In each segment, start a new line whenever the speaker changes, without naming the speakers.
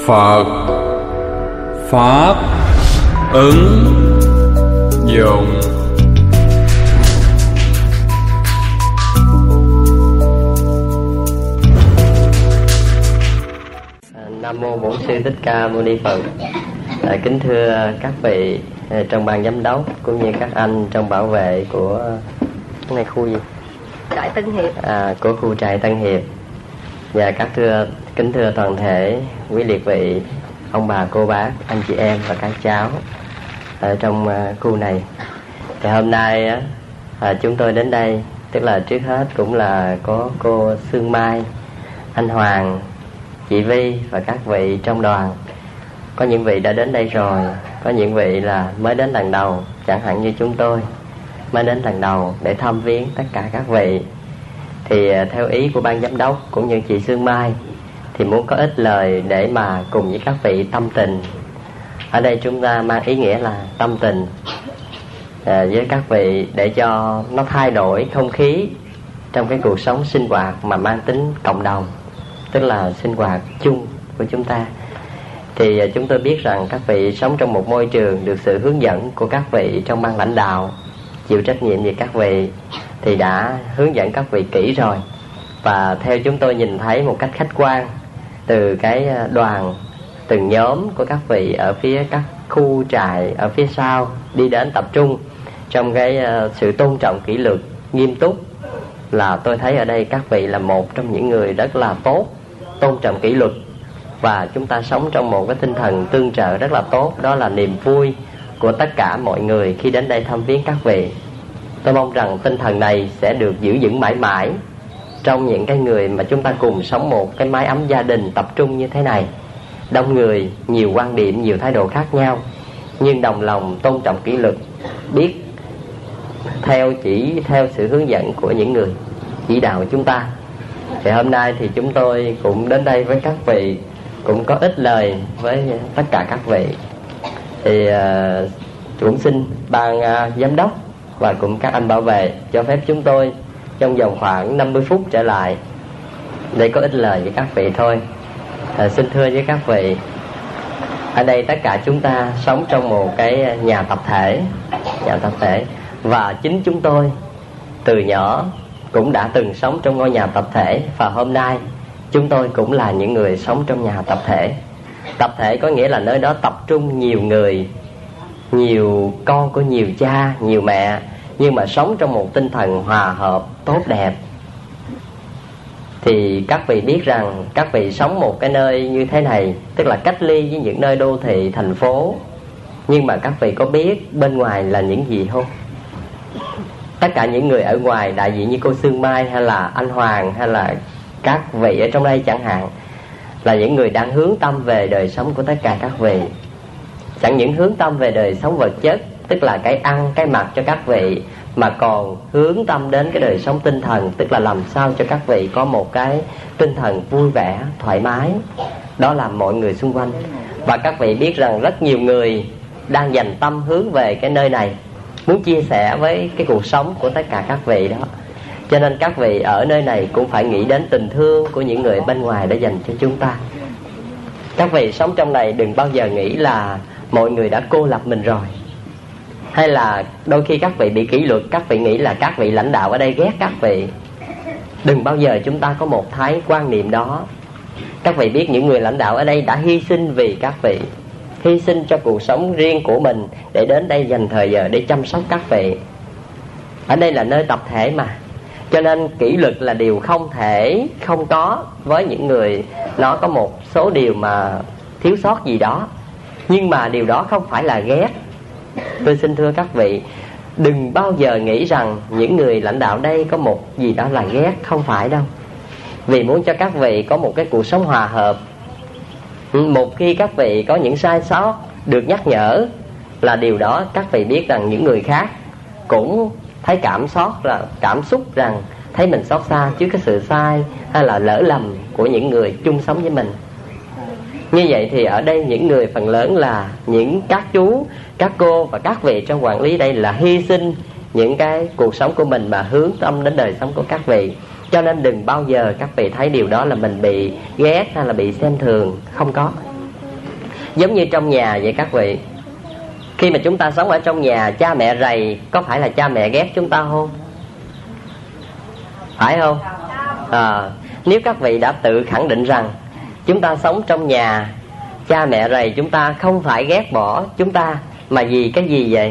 Phật Pháp ứng dụng.
Nam mô Bổn Sư Thích Ca Mâu Ni Phật. Kính thưa các vị trong ban giám đốc cũng như các anh trong bảo vệ của cái này khu gì?
Trại Tân Hiệp.
Của khu trại Tân Hiệp. Và kính thưa toàn thể quý liệt vị, ông bà cô bác, anh chị em và các cháu ở trong khu này. Thì hôm nay chúng tôi đến đây, tức là trước hết cũng là có cô Sương Mai, anh Hoàng, chị Vi và các vị trong đoàn. Có những vị đã đến đây rồi, có những vị là mới đến lần đầu, chẳng hạn như chúng tôi mới đến lần đầu để thăm viếng tất cả các vị. Thì theo ý của ban giám đốc cũng như chị Sương Mai thì muốn có ít lời để mà cùng với các vị tâm tình. Ở đây chúng ta mang ý nghĩa là tâm tình với các vị để cho nó thay đổi không khí trong cái cuộc sống sinh hoạt mà mang tính cộng đồng, tức là sinh hoạt chung của chúng ta. Thì chúng tôi biết rằng các vị sống trong một môi trường được sự hướng dẫn của các vị trong ban lãnh đạo, chịu trách nhiệm về các vị thì đã hướng dẫn các vị kỹ rồi. Và theo chúng tôi nhìn thấy một cách khách quan từ cái đoàn, từng nhóm của các vị ở phía các khu trại ở phía sau đi đến tập trung trong cái sự tôn trọng kỷ luật nghiêm túc, là tôi thấy ở đây các vị là một trong những người rất là tốt, tôn trọng kỷ luật. Và chúng ta sống trong một cái tinh thần tương trợ rất là tốt. Đó là niềm vui của tất cả mọi người khi đến đây thăm viếng các vị. Tôi mong rằng tinh thần này sẽ được giữ vững mãi mãi trong những cái người mà chúng ta cùng sống một cái mái ấm gia đình tập trung như thế này. Đông người, nhiều quan điểm, nhiều thái độ khác nhau, nhưng đồng lòng tôn trọng kỷ luật, biết theo sự hướng dẫn của những người chỉ đạo chúng ta. Thì hôm nay thì chúng tôi cũng đến đây với các vị, cũng có ít lời với tất cả các vị. Thì cũng xin ban giám đốc và cũng các anh bảo vệ cho phép chúng tôi trong vòng khoảng 50 phút trở lại để có ít lời với các vị thôi. Xin thưa với các vị, ở đây tất cả chúng ta sống trong một cái nhà tập thể, và chính chúng tôi từ nhỏ cũng đã từng sống trong ngôi nhà tập thể. Và hôm nay chúng tôi cũng là những người sống trong nhà tập thể. Tập thể có nghĩa là nơi đó tập trung nhiều người, nhiều con của nhiều cha, nhiều mẹ, nhưng mà sống trong một tinh thần hòa hợp, tốt đẹp. Thì các vị biết rằng các vị sống một cái nơi như thế này, tức là cách ly với những nơi đô thị, thành phố. Nhưng mà các vị có biết bên ngoài là những gì không? Tất cả những người ở ngoài, đại diện như cô Sương Mai hay là anh Hoàng hay là các vị ở trong đây chẳng hạn, là những người đang hướng tâm về đời sống của tất cả các vị. Chẳng những hướng tâm về đời sống vật chất, tức là cái ăn, cái mặc cho các vị, mà còn hướng tâm đến cái đời sống tinh thần, tức là làm sao cho các vị có một cái tinh thần vui vẻ, thoải mái. Đó là mọi người xung quanh. Và các vị biết rằng rất nhiều người đang dành tâm hướng về cái nơi này, muốn chia sẻ với cái cuộc sống của tất cả các vị đó. Cho nên các vị ở nơi này cũng phải nghĩ đến tình thương của những người bên ngoài đã dành cho chúng ta. Các vị sống trong này đừng bao giờ nghĩ là mọi người đã cô lập mình rồi, hay là đôi khi các vị bị kỷ luật, các vị nghĩ là các vị lãnh đạo ở đây ghét các vị. Đừng bao giờ chúng ta có một thái quan niệm đó. Các vị biết những người lãnh đạo ở đây đã hy sinh vì các vị, hy sinh cho cuộc sống riêng của mình để đến đây dành thời giờ để chăm sóc các vị. Ở đây là nơi tập thể mà, cho nên kỷ luật là điều không thể không có với những người nó có một số điều mà thiếu sót gì đó. Nhưng mà điều đó không phải là ghét. Tôi xin thưa các vị, đừng bao giờ nghĩ rằng những người lãnh đạo đây có một gì đó là ghét, không phải đâu. Vì muốn cho các vị có một cái cuộc sống hòa hợp. Một khi các vị có những sai sót được nhắc nhở, là điều đó các vị biết rằng những người khác cũng thấy cảm xúc rằng thấy mình xót xa trước cái sự sai hay là lỡ lầm của những người chung sống với mình. Như vậy thì ở đây những người phần lớn là những các chú, các cô và các vị trong quản lý đây là hy sinh những cái cuộc sống của mình mà hướng tâm đến đời sống của các vị. Cho nên đừng bao giờ các vị thấy điều đó là mình bị ghét hay là bị xem thường. Không có. Giống như trong nhà vậy các vị. Khi mà chúng ta sống ở trong nhà, cha mẹ rầy, có phải là cha mẹ ghét chúng ta không? Phải không? Nếu các vị đã tự khẳng định rằng chúng ta sống trong nhà, cha mẹ rầy chúng ta không phải ghét bỏ chúng ta, mà vì cái gì vậy?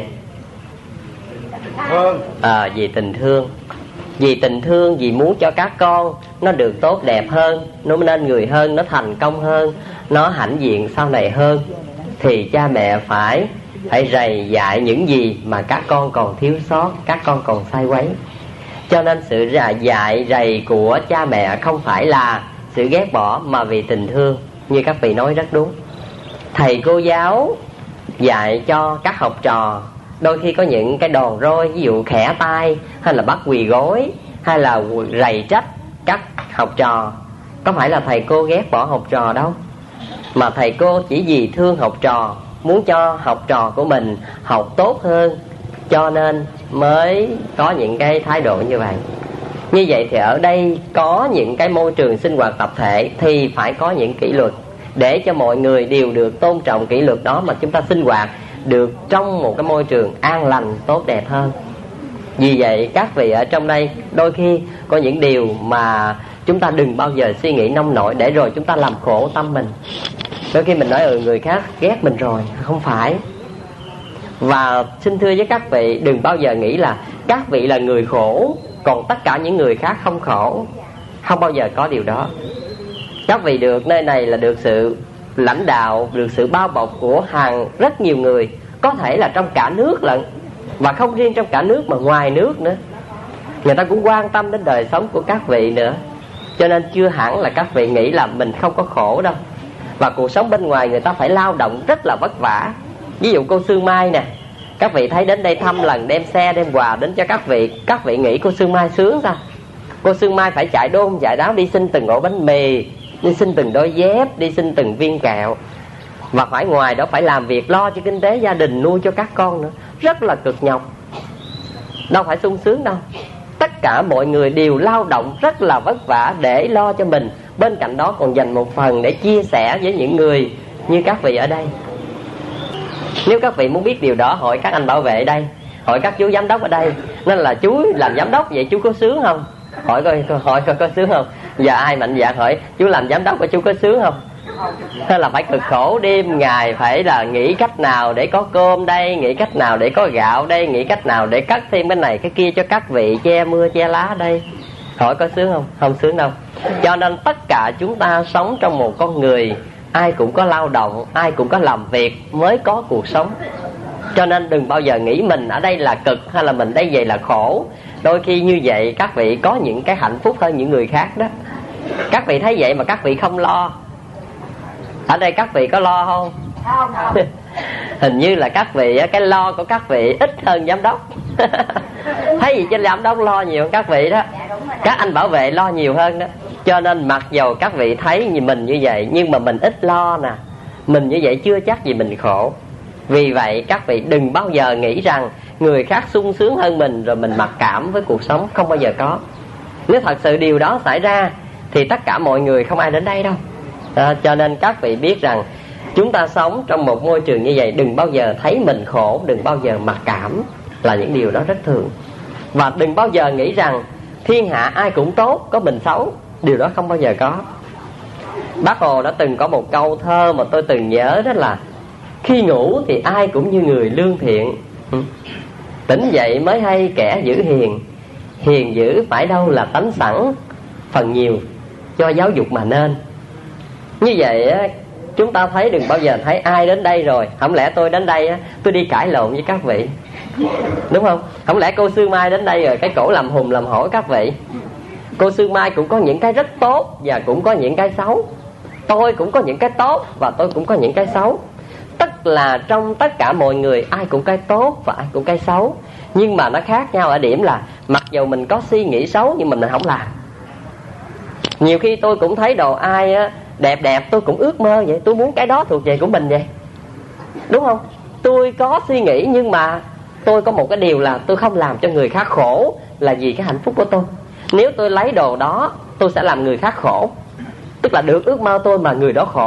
Vì tình thương. Vì tình thương, vì muốn cho các con nó được tốt đẹp hơn, nó nên người hơn, nó thành công hơn, nó hãnh diện sau này hơn, thì cha mẹ phải rầy dạy những gì mà các con còn thiếu sót, các con còn sai quấy. Cho nên sự dạy rầy của cha mẹ không phải là sự ghét bỏ, mà vì tình thương. Như các vị nói rất đúng. Thầy cô giáo dạy cho các học trò, đôi khi có những cái đòn roi, ví dụ khẽ tay, hay là bắt quỳ gối, hay là rầy trách các học trò. Có phải là thầy cô ghét bỏ học trò đâu, mà thầy cô chỉ vì thương học trò, muốn cho học trò của mình học tốt hơn, cho nên mới có những cái thái độ như vậy. Như vậy thì ở đây có những cái môi trường sinh hoạt tập thể thì phải có những kỷ luật, để cho mọi người đều được tôn trọng kỷ luật đó, mà chúng ta sinh hoạt được trong một cái môi trường an lành, tốt đẹp hơn. Vì vậy các vị ở trong đây đôi khi có những điều mà chúng ta đừng bao giờ suy nghĩ nông nổi, để rồi chúng ta làm khổ tâm mình. Đôi khi mình nói người khác ghét mình rồi, không phải. Và xin thưa với các vị, đừng bao giờ nghĩ là các vị là người khổ, còn tất cả những người khác không khổ. Không bao giờ có điều đó. Các vị được nơi này là được sự lãnh đạo, được sự bao bọc của rất nhiều người, có thể là trong cả nước lận, và không riêng trong cả nước mà ngoài nước nữa. Người ta cũng quan tâm đến đời sống của các vị nữa. Cho nên chưa hẳn là các vị nghĩ là mình không có khổ đâu. Và cuộc sống bên ngoài người ta phải lao động rất là vất vả. Ví dụ cô Sương Mai nè, các vị thấy đến đây thăm lần, đem xe đem quà đến cho các vị nghĩ cô Sương Mai sướng sao? Cô Sương Mai phải chạy đôn chạy đáo đi xin từng ổ bánh mì, đi xin từng đôi dép, đi xin từng viên kẹo, và phải ngoài đó phải làm việc lo cho kinh tế gia đình, nuôi cho các con nữa. Rất là cực nhọc, đâu phải sung sướng đâu. Tất cả mọi người đều lao động rất là vất vả để lo cho mình. Bên cạnh đó còn dành một phần để chia sẻ với những người như các vị ở đây. Nếu các vị muốn biết điều đó, hỏi các anh bảo vệ ở đây, hỏi các chú giám đốc ở đây. Nên là chú làm giám đốc vậy chú có sướng không? Hỏi coi có sướng không? Giờ ai mạnh dạn hỏi chú làm giám đốc của chú có sướng không? Hay là phải cực khổ đêm ngày, phải là nghĩ cách nào để có cơm đây, nghĩ cách nào để có gạo đây, nghĩ cách nào để cắt thêm cái này cái kia cho các vị, che mưa che lá đây. Hỏi có sướng không? Không sướng đâu. Cho nên tất cả chúng ta sống trong một con người, ai cũng có lao động, ai cũng có làm việc mới có cuộc sống. Cho nên đừng bao giờ nghĩ mình ở đây là cực, hay là mình đây vậy là khổ. Đôi khi như vậy các vị có những cái hạnh phúc hơn những người khác đó. Các vị thấy vậy mà các vị không lo. Ở đây các vị có lo không? Không. Hình như là các vị, cái lo của các vị ít hơn giám đốc. Thấy gì trên giám đốc lo nhiều hơn các vị đó. Các anh bảo vệ lo nhiều hơn đó. Cho nên mặc dầu các vị thấy như mình như vậy, nhưng mà mình ít lo nè, mình như vậy chưa chắc gì mình khổ. Vì vậy các vị đừng bao giờ nghĩ rằng người khác sung sướng hơn mình rồi mình mặc cảm với cuộc sống. Không bao giờ có. Nếu thật sự điều đó xảy ra thì tất cả mọi người không ai đến đây đâu. Cho nên các vị biết rằng chúng ta sống trong một môi trường như vậy, đừng bao giờ thấy mình khổ, đừng bao giờ mặc cảm, là những điều đó rất thường. Và đừng bao giờ nghĩ rằng thiên hạ ai cũng tốt, có mình xấu. Điều đó không bao giờ có. Bác Hồ đã từng có một câu thơ mà tôi từng nhớ, đó là khi ngủ thì ai cũng như người lương thiện, tỉnh dậy mới hay kẻ dữ hiền, hiền dữ phải đâu là tánh sẵn, phần nhiều cho giáo dục mà nên. Như vậy chúng ta thấy đừng bao giờ thấy ai đến đây rồi, không lẽ tôi đến đây tôi đi cãi lộn với các vị, đúng không? Không lẽ cô Sương Mai đến đây rồi cái cổ làm hùng làm hổ các vị. Cô Sương Mai cũng có những cái rất tốt và cũng có những cái xấu. Tôi cũng có những cái tốt và tôi cũng có những cái xấu. Tức là trong tất cả mọi người ai cũng cái tốt và ai cũng cái xấu. Nhưng mà nó khác nhau ở điểm là mặc dù mình có suy nghĩ xấu nhưng mình không làm. Nhiều khi tôi cũng thấy đồ ai đẹp đẹp tôi cũng ước mơ vậy, tôi muốn cái đó thuộc về của mình vậy, đúng không? Tôi có suy nghĩ nhưng mà tôi có một cái điều là tôi không làm cho người khác khổ, là vì cái hạnh phúc của tôi. Nếu tôi lấy đồ đó tôi sẽ làm người khác khổ, tức là được ước mơ tôi mà người đó khổ,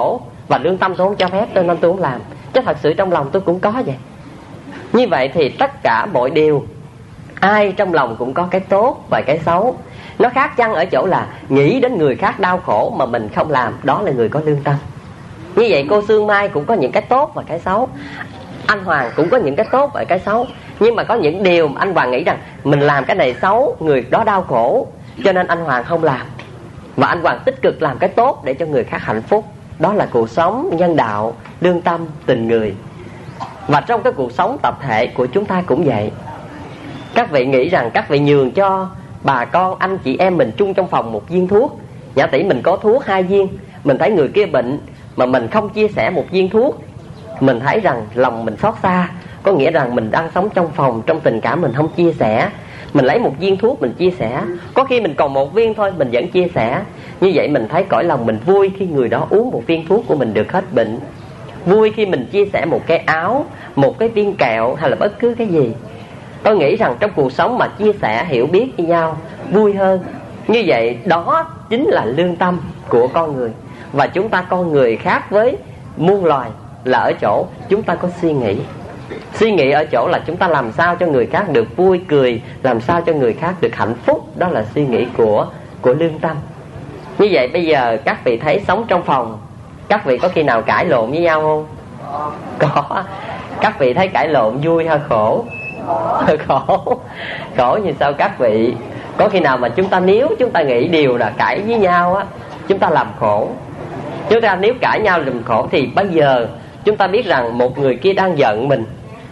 và lương tâm tôi không cho phép, cho nên tôi không làm. Chứ thật sự trong lòng tôi cũng có vậy. Như vậy thì tất cả mọi điều, ai trong lòng cũng có cái tốt và cái xấu. Nó khác chăng ở chỗ là nghĩ đến người khác đau khổ mà mình không làm, đó là người có lương tâm. Như vậy cô Sương Mai cũng có những cái tốt và cái xấu, anh Hoàng cũng có những cái tốt và cái xấu. Nhưng mà có những điều mà anh Hoàng nghĩ rằng mình làm cái này xấu, người đó đau khổ, cho nên anh Hoàng không làm. Và anh Hoàng tích cực làm cái tốt để cho người khác hạnh phúc. Đó là cuộc sống nhân đạo, lương tâm, tình người. Và trong cái cuộc sống tập thể của chúng ta cũng vậy. Các vị nghĩ rằng các vị nhường cho bà con, anh chị em mình chung trong phòng một viên thuốc. Giả tỷ mình có thuốc 2 viên, mình thấy người kia bệnh mà mình không chia sẻ một viên thuốc, mình thấy rằng lòng mình xót xa. Có nghĩa rằng mình đang sống trong phòng, trong tình cảm mình không chia sẻ. Mình lấy một viên thuốc mình chia sẻ, có khi mình còn một viên thôi mình vẫn chia sẻ. Như vậy mình thấy cõi lòng mình vui khi người đó uống một viên thuốc của mình được hết bệnh. Vui khi mình chia sẻ một cái áo, một cái viên kẹo hay là bất cứ cái gì. Tôi nghĩ rằng trong cuộc sống mà chia sẻ, hiểu biết với nhau vui hơn. Như vậy đó chính là lương tâm của con người. Và chúng ta con người khác với muôn loài là ở chỗ chúng ta có suy nghĩ. Suy nghĩ ở chỗ là chúng ta làm sao cho người khác được vui cười, làm sao cho người khác được hạnh phúc. Đó là suy nghĩ của lương tâm. Như vậy bây giờ các vị thấy sống trong phòng, các vị có khi nào cãi lộn với nhau không? Có. Các vị thấy cãi lộn vui hay khổ? Khổ. Khổ như sao các vị? Có khi nào mà nếu chúng ta nghĩ điều là cãi với nhau á, chúng ta làm khổ. Chúng ta nếu cãi nhau làm khổ thì bây giờ chúng ta biết rằng một người kia đang giận mình,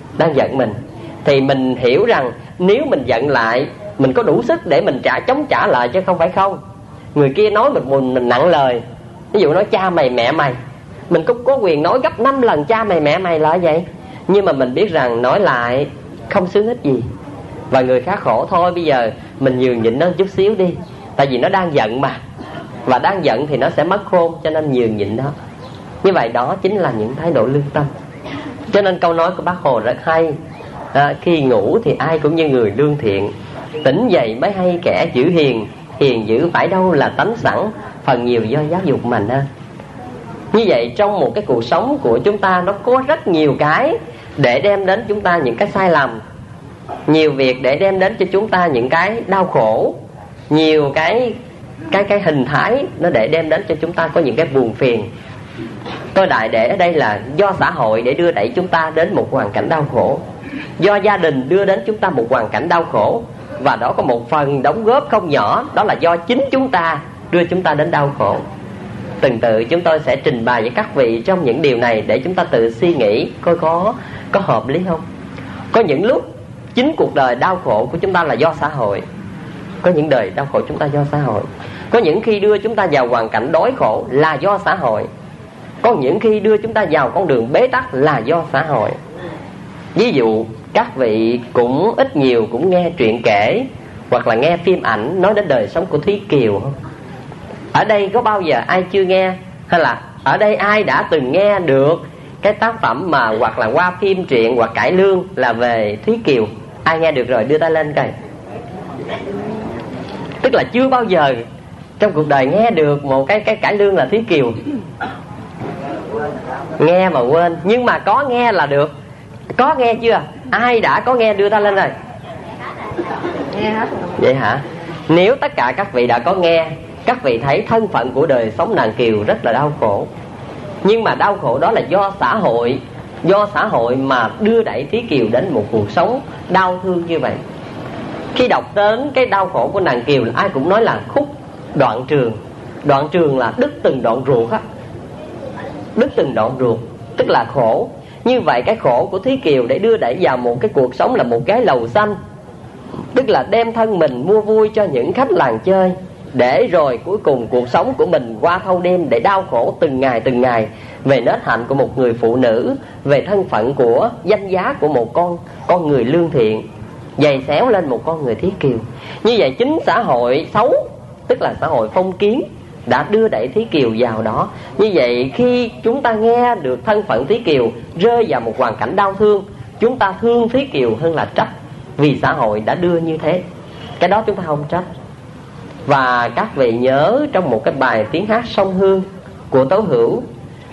thì mình hiểu rằng nếu mình giận lại, mình có đủ sức để mình chống trả lại chứ không phải không. Người kia nói mình nặng lời, ví dụ nói cha mày mẹ mày, mình cũng có quyền nói gấp 5 lần cha mày mẹ mày là vậy. Nhưng mà mình biết rằng nói lại không sướng hết gì, và người khác khổ thôi. Bây giờ mình nhường nhịn nó chút xíu đi, tại vì nó đang giận mà, và đang giận thì nó sẽ mất khôn, cho nên nhường nhịn đó. Như vậy đó chính là những thái độ lương tâm. Cho nên câu nói của Bác Hồ rất hay, khi ngủ thì ai cũng như người lương thiện, tỉnh dậy mới hay kẻ giữ hiền, hiền giữ phải đâu là tánh sẵn, phần nhiều do giáo dục mà nên. Như vậy trong một cái cuộc sống của chúng ta, nó có rất nhiều cái để đem đến chúng ta những cái sai lầm, nhiều việc để đem đến cho chúng ta những cái đau khổ, nhiều cái hình thái nó để đem đến cho chúng ta có những cái buồn phiền. Tôi đại để ở đây là do xã hội để đưa đẩy chúng ta đến một hoàn cảnh đau khổ, do gia đình đưa đến chúng ta một hoàn cảnh đau khổ, và đó có một phần đóng góp không nhỏ, đó là do chính chúng ta đưa chúng ta đến đau khổ. Từng tự chúng tôi sẽ trình bày với các vị trong những điều này để chúng ta tự suy nghĩ coi có hợp lý không. Có những lúc chính cuộc đời đau khổ của chúng ta là do xã hội. Có những đời đau khổ chúng ta do xã hội. Có những khi đưa chúng ta vào hoàn cảnh đói khổ là do xã hội. Có những khi đưa chúng ta vào con đường bế tắc là do xã hội. Ví dụ các vị cũng ít nhiều cũng nghe truyện kể hoặc là nghe phim ảnh nói đến đời sống của Thúy Kiều không? Ở đây có bao giờ ai chưa nghe? Hay là ở đây ai đã từng nghe được cái tác phẩm mà hoặc là qua phim truyện hoặc cải lương là về Thúy Kiều? Ai nghe được rồi đưa tay lên coi. Tức là chưa bao giờ trong cuộc đời nghe được một cái cải lương là Thúy Kiều. Nghe mà quên, nhưng mà có nghe là được. Có nghe chưa? Ai đã có nghe đưa tay lên rồi? Nghe hết. Vậy hả? Nếu tất cả các vị đã có nghe, các vị thấy thân phận của đời sống nàng Kiều rất là đau khổ. Nhưng mà đau khổ đó là do xã hội mà đưa đẩy Thúy Kiều đến một cuộc sống đau thương như vậy. Khi đọc đến cái đau khổ của nàng Kiều là ai cũng nói là khúc đoạn trường. Đoạn trường là đứt từng đoạn ruột á. Đứt từng đoạn ruột tức là khổ. Như vậy cái khổ của Thúy Kiều để đưa đẩy vào một cái cuộc sống là một cái lầu xanh, tức là đem thân mình mua vui cho những khách làng chơi, để rồi cuối cùng cuộc sống của mình qua thâu đêm để đau khổ từng ngày về nết hạnh của một người phụ nữ, về thân phận của danh giá của một con người lương thiện, giày xéo lên một con người Thúy Kiều. Như vậy chính xã hội xấu, tức là xã hội phong kiến, đã đưa đẩy Thúy Kiều vào đó. Như vậy khi chúng ta nghe được thân phận Thúy Kiều rơi vào một hoàn cảnh đau thương, chúng ta thương Thúy Kiều hơn là trách, vì xã hội đã đưa như thế. Cái đó chúng ta không trách. Và các vị nhớ trong một cái bài tiếng hát Sông Hương của Tố Hữu,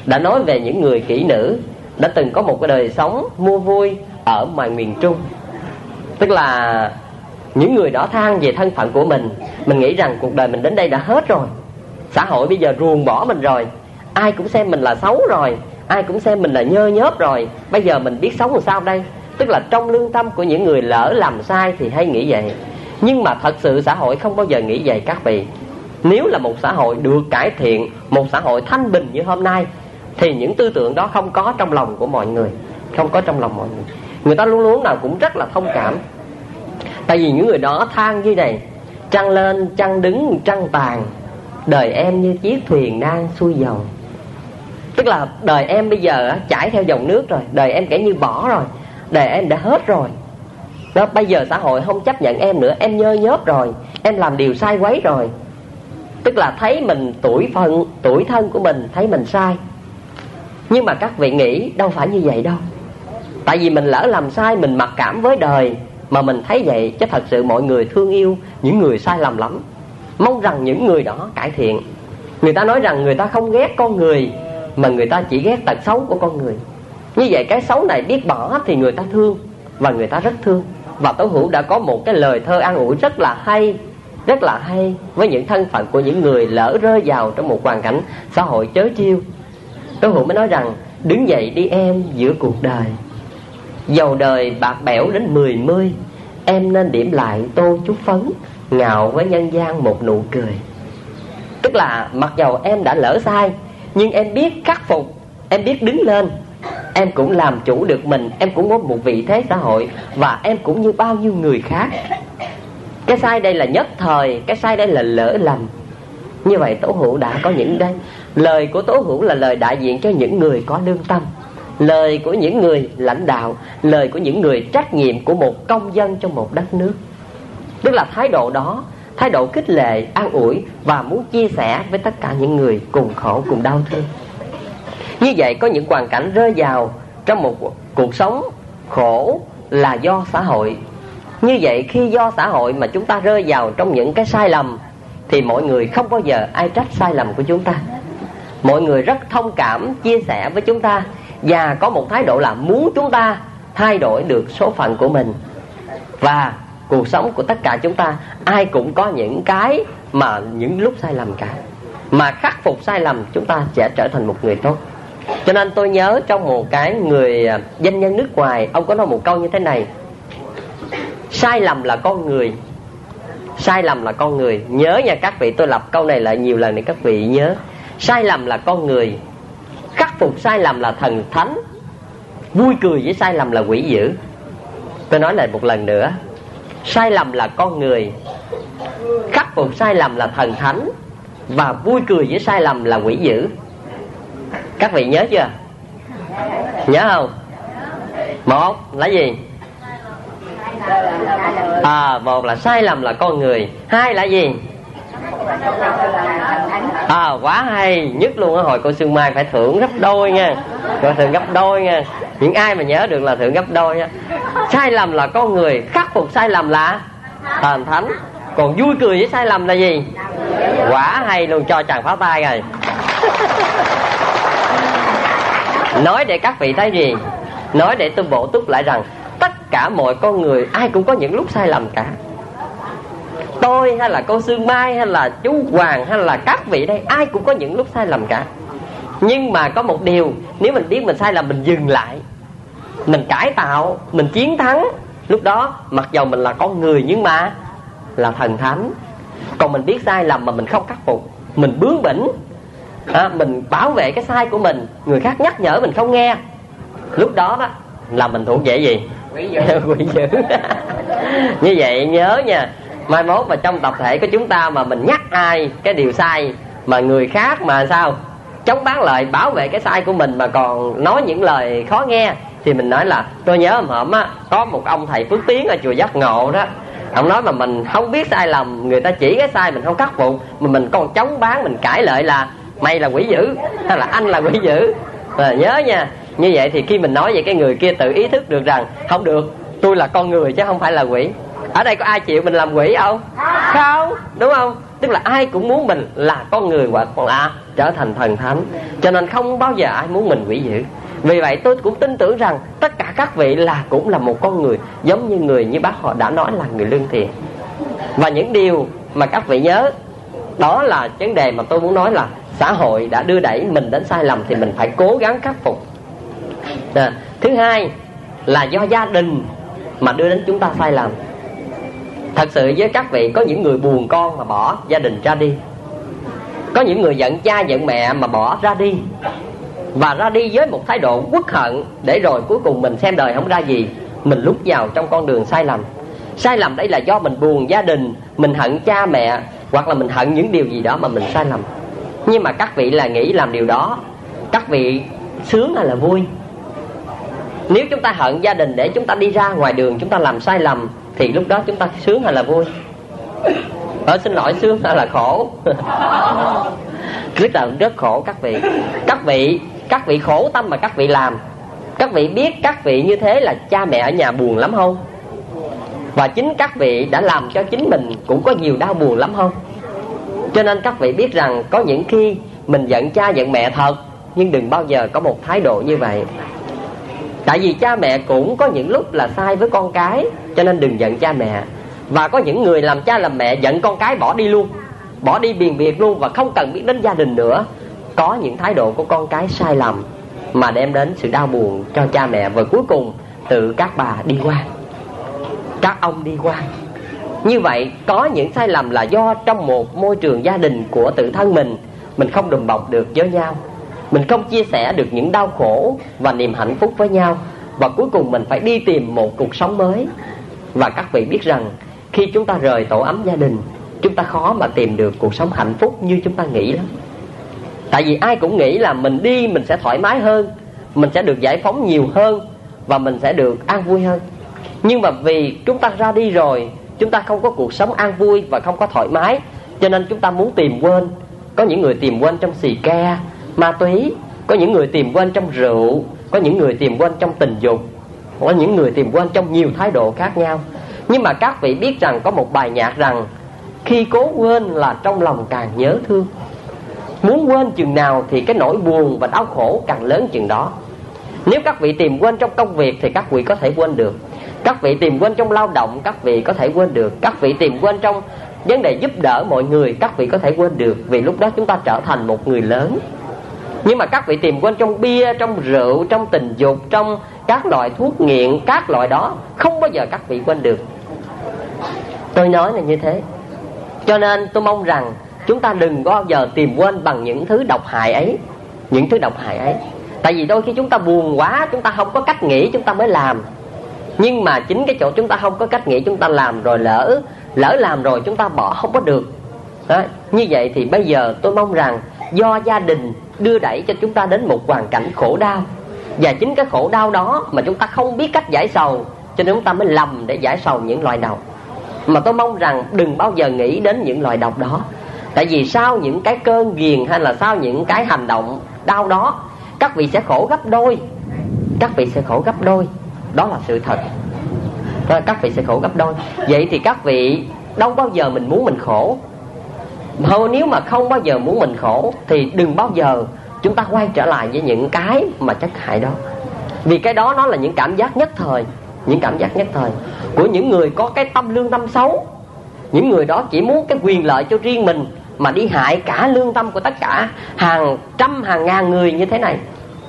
đã nói về những người kỹ nữ đã từng có một cái đời sống mua vui ở ngoài miền Trung. Tức là những người đó than về thân phận của mình nghĩ rằng cuộc đời mình đến đây đã hết rồi, xã hội bây giờ ruồng bỏ mình rồi, ai cũng xem mình là xấu rồi, ai cũng xem mình là nhơ nhớp rồi, bây giờ mình biết sống làm sao đây. Tức là trong lương tâm của những người lỡ làm sai thì hay nghĩ vậy. Nhưng mà thật sự xã hội không bao giờ nghĩ vậy các vị. Nếu là một xã hội được cải thiện, một xã hội thanh bình như hôm nay, thì những tư tưởng đó không có trong lòng của mọi người. Không có trong lòng mọi người. Người ta luôn luôn nào cũng rất là thông cảm. Tại vì những người đó than như này: trăng lên, trăng đứng, trăng tàn, đời em như chiếc thuyền đang xuôi dòng. Tức là đời em bây giờ chảy theo dòng nước rồi, đời em kể như bỏ rồi, đời em đã hết rồi đó. Bây giờ xã hội không chấp nhận em nữa, em nhơ nhớp rồi, em làm điều sai quấy rồi. Tức là thấy mình tuổi thân của mình thấy mình sai. Nhưng mà các vị nghĩ đâu phải như vậy đâu. Tại vì mình lỡ làm sai, mình mặc cảm với đời mà mình thấy vậy. Chứ thật sự mọi người thương yêu những người sai lầm lắm, mong rằng những người đó cải thiện. Người ta nói rằng người ta không ghét con người, mà người ta chỉ ghét tật xấu của con người. Như vậy cái xấu này biết bỏ thì người ta thương, và người ta rất thương. Và Tố Hữu đã có một cái lời thơ an ủi rất là hay, rất là hay với những thân phận của những người lỡ rơi vào trong một hoàn cảnh xã hội chớ chiêu. Tố Hữu mới nói rằng: đứng dậy đi em giữa cuộc đời, dầu đời bạc bẽo đến 10 em nên điểm lại tô chút phấn, ngạo với nhân gian một nụ cười. Tức là mặc dầu em đã lỡ sai, nhưng em biết khắc phục, em biết đứng lên, em cũng làm chủ được mình, em cũng có một vị thế xã hội, và em cũng như bao nhiêu người khác. Cái sai đây là nhất thời, cái sai đây là lỡ lầm. Như vậy Tố Hữu đã có những đây. Lời của Tố Hữu là lời đại diện cho những người có lương tâm, lời của những người lãnh đạo, lời của những người trách nhiệm của một công dân trong một đất nước. Tức là thái độ đó, thái độ khích lệ, an ủi và muốn chia sẻ với tất cả những người cùng khổ, cùng đau thương. Như vậy có những hoàn cảnh rơi vào trong một cuộc sống khổ là do xã hội. Như vậy khi do xã hội mà chúng ta rơi vào trong những cái sai lầm, thì mọi người không bao giờ ai trách sai lầm của chúng ta. Mọi người rất thông cảm, chia sẻ với chúng ta, và có một thái độ là muốn chúng ta thay đổi được số phận của mình. Và cuộc sống của tất cả chúng ta, ai cũng có những cái mà những lúc sai lầm cả. Mà khắc phục sai lầm, chúng ta sẽ trở thành một người tốt. Cho nên tôi nhớ trong một cái người doanh nhân nước ngoài, ông có nói một câu như thế này: sai lầm là con người. Sai lầm là con người. Nhớ nha các vị, tôi lặp câu này lại nhiều lần để các vị nhớ. Sai lầm là con người, khắc phục sai lầm là thần thánh, vui cười với sai lầm là quỷ dữ. Tôi nói lại một lần nữa: sai lầm là con người, khắc phục sai lầm là thần thánh, và vui cười với sai lầm là quỷ dữ. Các vị nhớ chưa? Nhớ không? Một là gì? Một là sai lầm là con người. Hai là gì? Quá hay, nhất luôn á. Hồi cô Sương Mai phải thưởng gấp đôi nha. Cô thưởng gấp đôi nha. Những ai mà nhớ được là thưởng gấp đôi á. Sai lầm là con người, khắc phục sai lầm là thần thánh, còn vui cười với sai lầm là gì? Quá hay luôn, cho chàng pháo tay rồi. Nói để các vị thấy gì? Nói để tôi bổ túc lại rằng tất cả mọi con người ai cũng có những lúc sai lầm cả. Tôi hay là cô Sương Mai hay là chú Hoàng hay là các vị đây, ai cũng có những lúc sai lầm cả. Nhưng mà có một điều, nếu mình biết mình sai lầm, mình dừng lại, mình cải tạo, mình chiến thắng, lúc đó mặc dầu mình là con người nhưng mà là thần thánh. Còn mình biết sai lầm mà mình không khắc phục, mình bướng bỉnh, mình bảo vệ cái sai của mình, người khác nhắc nhở mình không nghe, lúc đó đó là mình thuộc về gì? Quỷ dữ. Như vậy nhớ nha, mai mốt mà trong tập thể của chúng ta mà mình nhắc ai cái điều sai, mà người khác mà sao chống bán lợi, bảo vệ cái sai của mình mà còn nói những lời khó nghe, thì mình nói là tôi nhớ hôm á, có một ông thầy Phước Tiến ở chùa Giác Ngộ đó, ông nói mà mình không biết sai lầm, người ta chỉ cái sai mình không khắc phục, mà mình còn chống bán, mình cãi lợi là mày là quỷ dữ hay là anh là quỷ dữ. Nhớ nha. Như vậy thì khi mình nói vậy, cái người kia tự ý thức được rằng không được, tôi là con người chứ không phải là quỷ. Ở đây có ai chịu mình làm quỷ không? Không, đúng không? Tức là ai cũng muốn mình là con người hoặc là trở thành thần thánh, cho nên không bao giờ ai muốn mình quỷ dữ. Vì vậy tôi cũng tin tưởng rằng tất cả các vị cũng là một con người, giống như người như bác họ đã nói là người lương thiện. Và những điều mà các vị nhớ, đó là vấn đề mà tôi muốn nói là xã hội đã đưa đẩy mình đến sai lầm thì mình phải cố gắng khắc phục. Thứ hai là do gia đình mà đưa đến chúng ta sai lầm. Thật sự với các vị, có những người buồn con mà bỏ gia đình ra đi, có những người giận cha giận mẹ mà bỏ ra đi, và ra đi với một thái độ uất hận, để rồi cuối cùng mình xem đời không ra gì, mình lút vào trong con đường sai lầm. Sai lầm đây là do mình buồn gia đình, mình hận cha mẹ, hoặc là mình hận những điều gì đó mà mình sai lầm. Nhưng mà các vị là nghĩ làm điều đó các vị sướng hay là vui? Nếu chúng ta hận gia đình để chúng ta đi ra ngoài đường chúng ta làm sai lầm, thì lúc đó chúng ta sướng hay là vui? Xin lỗi, sướng hay là khổ? Rất là rất khổ các vị. Các vị khổ tâm mà các vị làm. Các vị biết các vị như thế là cha mẹ ở nhà buồn lắm không? Và chính các vị đã làm cho chính mình cũng có nhiều đau buồn lắm không? Cho nên các vị biết rằng có những khi mình giận cha giận mẹ thật, nhưng đừng bao giờ có một thái độ như vậy. Tại vì cha mẹ cũng có những lúc là sai với con cái, cho nên đừng giận cha mẹ. Và có những người làm cha làm mẹ giận con cái bỏ đi luôn, bỏ đi biền biệt luôn, và không cần biết đến gia đình nữa. Có những thái độ của con cái sai lầm mà đem đến sự đau buồn cho cha mẹ, và cuối cùng tự các bà đi qua, các ông đi qua. Như vậy có những sai lầm là do trong một môi trường gia đình của tự thân mình không đùm bọc được với nhau, mình không chia sẻ được những đau khổ và niềm hạnh phúc với nhau, và cuối cùng mình phải đi tìm một cuộc sống mới. Và các vị biết rằng khi chúng ta rời tổ ấm gia đình, chúng ta khó mà tìm được cuộc sống hạnh phúc như chúng ta nghĩ lắm. Tại vì ai cũng nghĩ là mình đi mình sẽ thoải mái hơn, mình sẽ được giải phóng nhiều hơn, và mình sẽ được an vui hơn. Nhưng mà vì chúng ta ra đi rồi, chúng ta không có cuộc sống an vui và không có thoải mái, cho nên chúng ta muốn tìm quên. Có những người tìm quên trong xì ke, ma túy, có những người tìm quên trong rượu, có những người tìm quên trong tình dục, có những người tìm quên trong nhiều thái độ khác nhau. Nhưng mà các vị biết rằng có một bài nhạc rằng khi cố quên là trong lòng càng nhớ thương. Muốn quên chừng nào thì cái nỗi buồn và đau khổ càng lớn chừng đó. Nếu các vị tìm quên trong công việc thì các vị có thể quên được. Các vị tìm quên trong lao động, các vị có thể quên được. Các vị tìm quên trong vấn đề giúp đỡ mọi người, các vị có thể quên được, vì lúc đó chúng ta trở thành một người lớn. Nhưng mà các vị tìm quên trong bia, trong rượu, trong tình dục, trong các loại thuốc nghiện, các loại đó không bao giờ các vị quên được. Tôi nói là như thế. Cho nên tôi mong rằng chúng ta đừng bao giờ tìm quên bằng những thứ độc hại ấy. Những thứ độc hại ấy. Tại vì đôi khi chúng ta buồn quá, chúng ta không có cách nghĩ, chúng ta mới làm. Nhưng mà chính cái chỗ chúng ta không có cách nghĩ, chúng ta làm rồi lỡ làm rồi chúng ta bỏ không có được đó. Như vậy thì bây giờ tôi mong rằng do gia đình đưa đẩy cho chúng ta đến một hoàn cảnh khổ đau, và chính cái khổ đau đó mà chúng ta không biết cách giải sầu, cho nên chúng ta mới lầm để giải sầu những loại độc. Mà tôi mong rằng đừng bao giờ nghĩ đến những loại độc đó. Tại vì sau những cái cơn ghiền hay là sau những cái hành động đau đó, các vị sẽ khổ gấp đôi. Các vị sẽ khổ gấp đôi. Đó là sự thật. Các vị sẽ khổ gấp đôi. Vậy thì các vị đâu bao giờ mình muốn mình khổ. Thôi nếu mà không bao giờ muốn mình khổ thì đừng bao giờ chúng ta quay trở lại với những cái mà chất hại đó. Vì cái đó nó là những cảm giác nhất thời. Những cảm giác nhất thời của những người có cái tâm lương tâm xấu. Những người đó chỉ muốn cái quyền lợi cho riêng mình mà đi hại cả lương tâm của tất cả hàng trăm hàng ngàn người như thế này.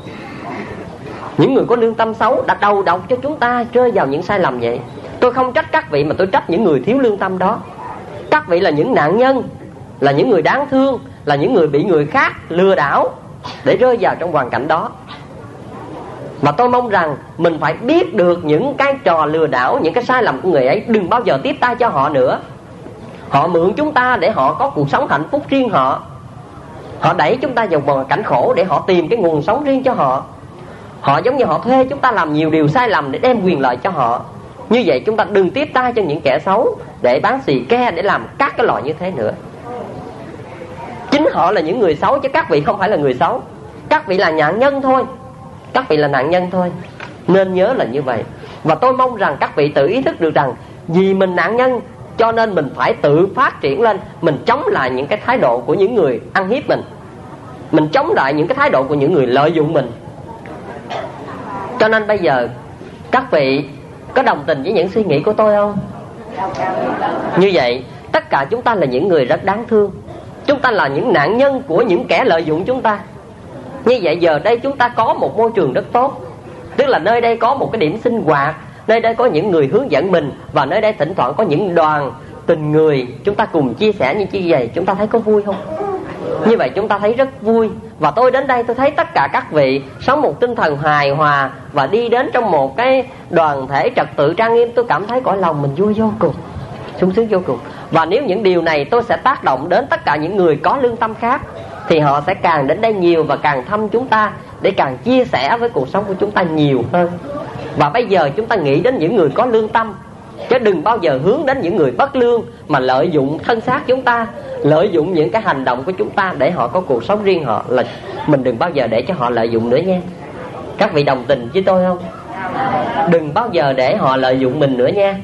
Những người có lương tâm xấu đã đầu độc cho chúng ta rơi vào những sai lầm vậy. Tôi không trách các vị mà tôi trách những người thiếu lương tâm đó. Các vị là những nạn nhân, là những người đáng thương, là những người bị người khác lừa đảo để rơi vào trong hoàn cảnh đó. Mà tôi mong rằng mình phải biết được những cái trò lừa đảo, những cái sai lầm của người ấy, đừng bao giờ tiếp tay cho họ nữa. Họ mượn chúng ta để họ có cuộc sống hạnh phúc riêng họ. Họ đẩy chúng ta vào hoàn cảnh khổ để họ tìm cái nguồn sống riêng cho họ. Họ giống như họ thuê chúng ta làm nhiều điều sai lầm để đem quyền lợi cho họ. Như vậy chúng ta đừng tiếp tay cho những kẻ xấu để bán xì ke, để làm các cái loại như thế nữa. Chính họ là những người xấu chứ các vị không phải là người xấu. Các vị là nạn nhân thôi. Các vị là nạn nhân thôi. Nên nhớ là như vậy. Và tôi mong rằng các vị tự ý thức được rằng Vì mình nạn nhân cho nên mình phải tự phát triển lên. Mình chống lại những cái thái độ của những người ăn hiếp mình. Mình chống lại những cái thái độ của những người lợi dụng mình. Cho nên bây giờ các vị có đồng tình với những suy nghĩ của tôi không? Như vậy tất cả chúng ta là những người rất đáng thương. Chúng ta là những nạn nhân của những kẻ lợi dụng chúng ta. Như vậy giờ đây chúng ta có một môi trường rất tốt. Tức là nơi đây có một cái điểm sinh hoạt, nơi đây có những người hướng dẫn mình, và nơi đây thỉnh thoảng có những đoàn tình người chúng ta cùng chia sẻ như chi vậy. Chúng ta thấy có vui không? Như vậy chúng ta thấy rất vui. Và tôi đến đây tôi thấy tất cả các vị sống một tinh thần hài hòa và đi đến trong một cái đoàn thể trật tự trang nghiêm. Tôi cảm thấy cõi lòng mình vui vô cùng, sung sướng vô cùng. Và nếu những điều này tôi sẽ tác động đến tất cả những người có lương tâm khác, thì họ sẽ càng đến đây nhiều và càng thăm chúng ta, để càng chia sẻ với cuộc sống của chúng ta nhiều hơn. Và bây giờ chúng ta nghĩ đến những người có lương tâm, chứ đừng bao giờ hướng đến những người bất lương mà lợi dụng thân xác chúng ta, lợi dụng những cái hành động của chúng ta để họ có cuộc sống riêng họ. Là mình đừng bao giờ để cho họ lợi dụng nữa nha. Các vị đồng tình với tôi không? Đừng bao giờ để họ lợi dụng mình nữa nha.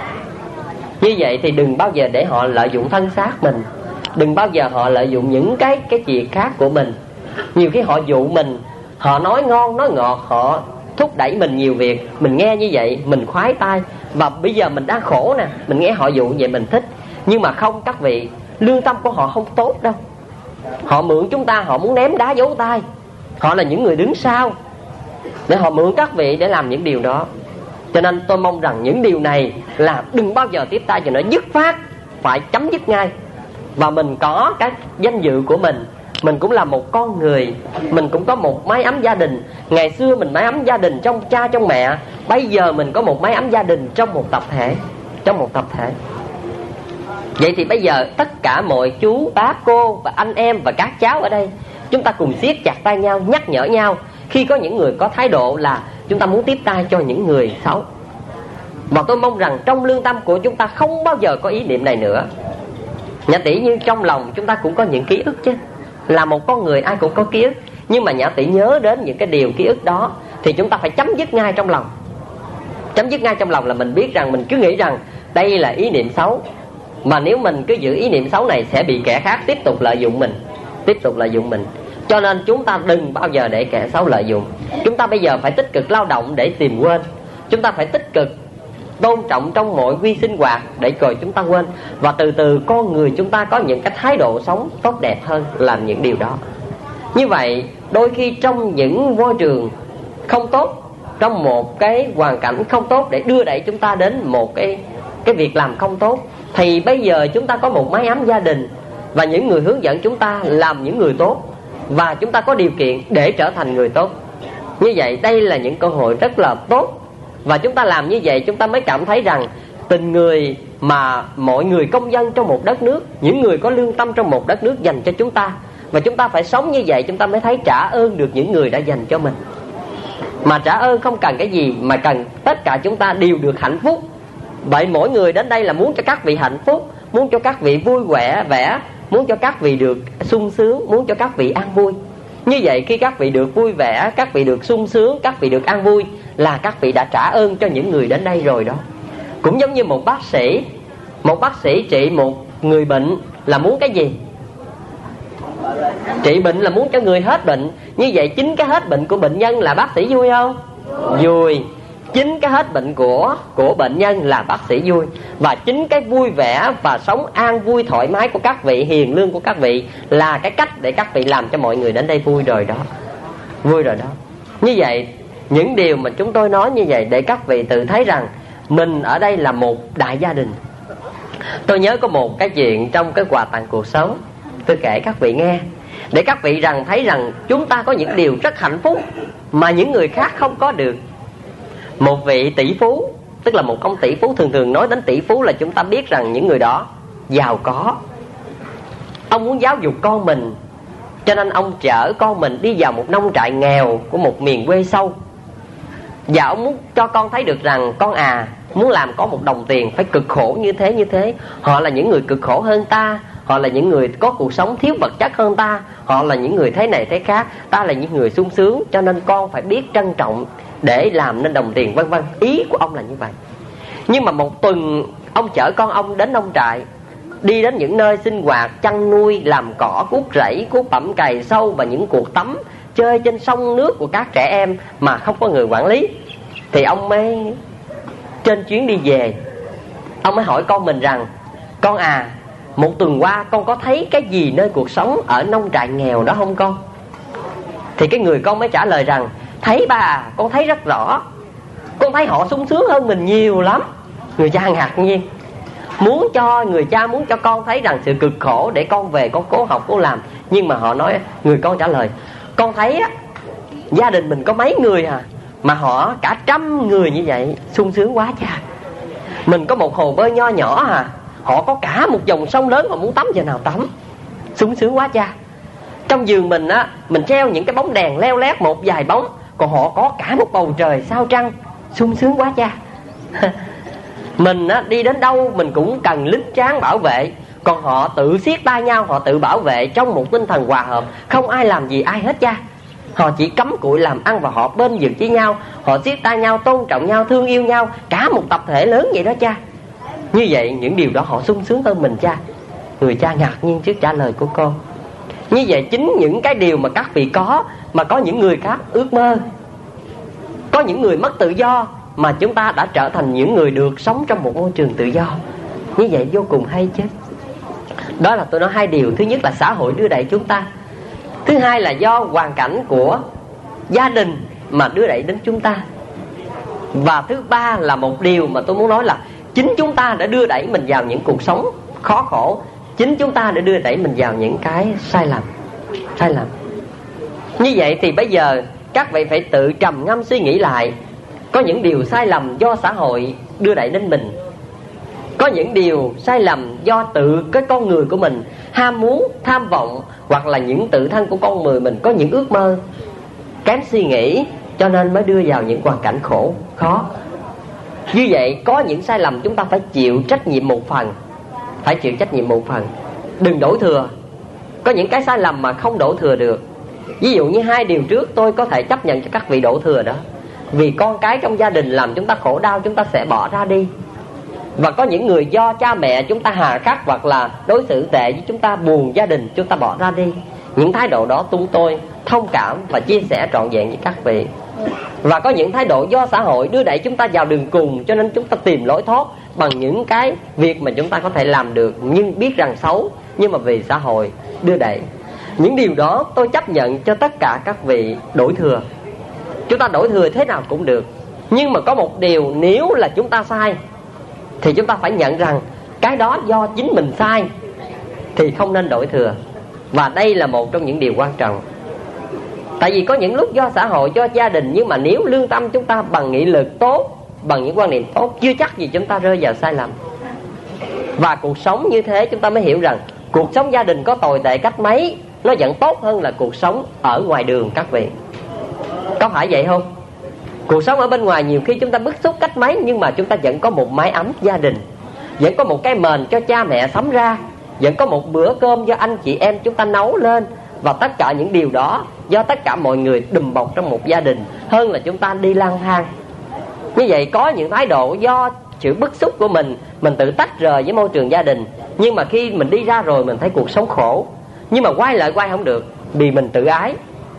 Như vậy thì đừng bao giờ để họ lợi dụng thân xác mình. Đừng bao giờ họ lợi dụng những cái chuyện khác của mình. Nhiều khi họ dụ mình, họ nói ngon nói ngọt, họ thúc đẩy mình nhiều việc. Mình nghe như vậy mình khoái tai. Và bây giờ mình đang khổ nè, mình nghe họ dụ vậy mình thích. Nhưng mà không các vị, lương tâm của họ không tốt đâu. Họ mượn chúng ta, họ muốn ném đá giấu tay. Họ là những người đứng sau để họ mượn các vị để làm những điều đó. Cho nên tôi mong rằng những điều này là đừng bao giờ tiếp tay cho nó, dứt phát phải chấm dứt ngay. Và mình có cái danh dự của mình cũng là một con người, mình cũng có một mái ấm gia đình. Ngày xưa mình mái ấm gia đình trong cha trong mẹ, bây giờ mình có một mái ấm gia đình trong một tập thể. Trong một tập thể. Vậy thì bây giờ tất cả mọi chú, bác, cô và anh em và các cháu ở đây, chúng ta cùng siết chặt tay nhau, nhắc nhở nhau. Khi có những người có thái độ là chúng ta muốn tiếp tay cho những người xấu. Và tôi mong rằng trong lương tâm của chúng ta không bao giờ có ý niệm này nữa. Nhã tỷ như trong lòng chúng ta cũng có những ký ức chứ. Là một con người ai cũng có ký ức. Nhưng mà nhã tỷ nhớ đến những cái điều ký ức đó thì chúng ta phải chấm dứt ngay trong lòng. Chấm dứt ngay trong lòng là mình biết rằng, mình cứ nghĩ rằng đây là ý niệm xấu. Mà nếu mình cứ giữ ý niệm xấu này sẽ bị kẻ khác tiếp tục lợi dụng mình. Tiếp tục lợi dụng mình. Cho nên chúng ta đừng bao giờ để kẻ xấu lợi dụng. Chúng ta bây giờ phải tích cực lao động để tìm quên. Chúng ta phải tích cực tôn trọng trong mọi quy sinh hoạt để rồi chúng ta quên. Và từ từ con người chúng ta có những cái thái độ sống tốt đẹp hơn, làm những điều đó. Như vậy đôi khi trong những môi trường không tốt, trong một cái hoàn cảnh không tốt để đưa đẩy chúng ta đến một cái việc làm không tốt, thì bây giờ chúng ta có một mái ấm gia đình và những người hướng dẫn chúng ta làm những người tốt, và chúng ta có điều kiện để trở thành người tốt. Như vậy đây là những cơ hội rất là tốt. Và chúng ta làm như vậy chúng ta mới cảm thấy rằng tình người mà mọi người công dân trong một đất nước, những người có lương tâm trong một đất nước dành cho chúng ta. Và chúng ta phải sống như vậy chúng ta mới thấy trả ơn được những người đã dành cho mình. Mà trả ơn không cần cái gì, mà cần tất cả chúng ta đều được hạnh phúc. Vậy mỗi người đến đây là muốn cho các vị hạnh phúc, muốn cho các vị vui vẻ, muốn cho các vị được sung sướng, muốn cho các vị an vui. Như vậy khi các vị được vui vẻ, các vị được sung sướng, các vị được an vui, là các vị đã trả ơn cho những người đến đây rồi đó. Cũng giống như một bác sĩ. Một bác sĩ trị một người bệnh là muốn cái gì? Trị bệnh là muốn cho người hết bệnh. Như vậy chính cái hết bệnh của bệnh nhân là bác sĩ vui không? Vui. Chính cái hết bệnh của bệnh nhân là bác sĩ vui. Và chính cái vui vẻ và sống an vui thoải mái của các vị, hiền lương của các vị là cái cách để các vị làm cho mọi người đến đây vui rồi đó. Vui rồi đó. Như vậy những điều mà chúng tôi nói như vậy để các vị tự thấy rằng mình ở đây là một đại gia đình. Tôi nhớ có một cái chuyện trong cái quà tặng cuộc sống, tôi kể các vị nghe, để các vị thấy rằng chúng ta có những điều rất hạnh phúc mà những người khác không có được. Một vị tỷ phú, tức là một ông tỷ phú, thường nói đến tỷ phú là chúng ta biết rằng những người đó giàu có. Ông muốn giáo dục con mình, cho nên ông chở con mình đi vào một nông trại nghèo của một miền quê sâu. Và ông muốn cho con thấy được rằng con muốn làm có một đồng tiền phải cực khổ như thế. Họ là những người cực khổ hơn ta, họ là những người có cuộc sống thiếu vật chất hơn ta, họ là những người thế này thế khác, ta là những người sung sướng, cho nên con phải biết trân trọng để làm nên đồng tiền, vân vân. Ý của ông là như vậy. Nhưng mà một tuần ông chở con ông đến nông trại, đi đến những nơi sinh hoạt, chăn nuôi, làm cỏ, cuốc rẫy, cuốc bẩm cày sâu và những cuộc tắm chơi trên sông nước của các trẻ em mà không có người quản lý. Thì ông mới trên chuyến đi về, ông mới hỏi con mình rằng: con à, một tuần qua con có thấy cái gì nơi cuộc sống ở nông trại nghèo đó không con? Thì cái người con mới trả lời rằng: thấy bà, con thấy rất rõ. Con thấy họ sung sướng hơn mình nhiều lắm. Người cha ngạc nhiên, muốn cho con thấy rằng sự cực khổ để con về con cố học cố làm. Nhưng mà họ nói, người con trả lời: con thấy á, gia đình mình có mấy người à, mà họ cả 100 người như vậy, sung sướng quá cha. Mình có một hồ bơi nho nhỏ à, họ có cả một dòng sông lớn, họ muốn tắm giờ nào tắm, sung sướng quá cha. Trong giường mình á, mình treo những cái bóng đèn leo lét một vài bóng, còn họ có cả một bầu trời sao trăng, sung sướng quá cha. Mình á, đi đến đâu mình cũng cần lính tráng bảo vệ, còn họ tự siết tay nhau, họ tự bảo vệ trong một tinh thần hòa hợp, không ai làm gì ai hết cha. Họ chỉ cắm cụi làm ăn và họ bên vực với nhau, họ siết tay nhau, tôn trọng nhau, thương yêu nhau, cả một tập thể lớn vậy đó cha. Như vậy những điều đó họ sung sướng hơn mình cha. Người cha ngạc nhiên trước trả lời của con. Như vậy chính những cái điều mà các vị có, mà có những người khác ước mơ. Có những người mất tự do mà chúng ta đã trở thành những người được sống trong một môi trường tự do. Như vậy vô cùng hay chứ. Đó là tôi nói hai điều. Thứ nhất là xã hội đưa đẩy chúng ta. Thứ hai là do hoàn cảnh của gia đình mà đưa đẩy đến chúng ta. Và thứ ba là một điều mà tôi muốn nói là chính chúng ta đã đưa đẩy mình vào những cuộc sống khó khổ. Chính chúng ta đã đưa đẩy mình vào những cái sai lầm. Như vậy thì bây giờ các vị phải tự trầm ngâm suy nghĩ lại. Có những điều sai lầm do xã hội đưa đẩy đến mình, có những điều sai lầm do tự cái con người của mình ham muốn, tham vọng, hoặc là những tự thân của con người mình có những ước mơ kém suy nghĩ, cho nên mới đưa vào những hoàn cảnh khổ khó. Như vậy có những sai lầm chúng ta phải chịu trách nhiệm một phần, phải chịu trách nhiệm một phần, đừng đổ thừa. Có những cái sai lầm mà không đổ thừa được. Ví dụ như hai điều trước tôi có thể chấp nhận cho các vị đổ thừa đó, vì con cái trong gia đình làm chúng ta khổ đau, chúng ta sẽ bỏ ra đi. Và có những người do cha mẹ chúng ta hà khắc hoặc là đối xử tệ với chúng ta, buồn gia đình, chúng ta bỏ ra đi. Những thái độ đó tôi thông cảm và chia sẻ trọn vẹn với các vị. Và có những thái độ do xã hội đưa đẩy chúng ta vào đường cùng, cho nên chúng ta tìm lối thoát bằng những cái việc mà chúng ta có thể làm được, nhưng biết rằng xấu, nhưng mà vì xã hội đưa đẩy. Những điều đó tôi chấp nhận cho tất cả các vị đổi thừa. Chúng ta đổi thừa thế nào cũng được. Nhưng mà có một điều, nếu là chúng ta sai thì chúng ta phải nhận rằng cái đó do chính mình sai, thì không nên đổi thừa. Và đây là một trong những điều quan trọng. Tại vì có những lúc do xã hội, do gia đình, nhưng mà nếu lương tâm chúng ta bằng nghị lực tốt, bằng những quan niệm tốt, chưa chắc gì chúng ta rơi vào sai lầm. Và cuộc sống như thế chúng ta mới hiểu rằng cuộc sống gia đình có tồi tệ cách mấy, nó vẫn tốt hơn là cuộc sống ở ngoài đường các vị. Có phải vậy không? Cuộc sống ở bên ngoài nhiều khi chúng ta bức xúc cách mấy, nhưng mà chúng ta vẫn có một mái ấm gia đình, vẫn có một cái mền cho cha mẹ sắm ra, vẫn có một bữa cơm do anh chị em chúng ta nấu lên. Và tất cả những điều đó do tất cả mọi người đùm bọc trong một gia đình, hơn là chúng ta đi lang thang. Như vậy có những thái độ do sự bức xúc của mình tự tách rời với môi trường gia đình, nhưng mà khi mình đi ra rồi mình thấy cuộc sống khổ, nhưng mà quay lại quay không được, vì mình tự ái.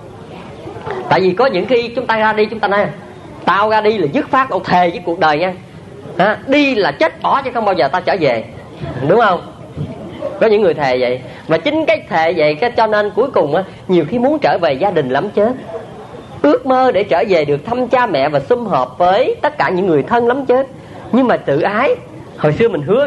Tại vì có những khi chúng ta ra đi, chúng ta nói tao ra đi là dứt khoát, tao thề với cuộc đời nha, đi là chết bỏ chứ không bao giờ tao trở về, đúng không? Có những người thề vậy. Và chính cái thề vậy cái cho nên cuối cùng á, nhiều khi muốn trở về gia đình lắm chết, ước mơ để trở về được thăm cha mẹ và sum họp với tất cả những người thân lắm chết. Nhưng mà tự ái, hồi xưa mình hứa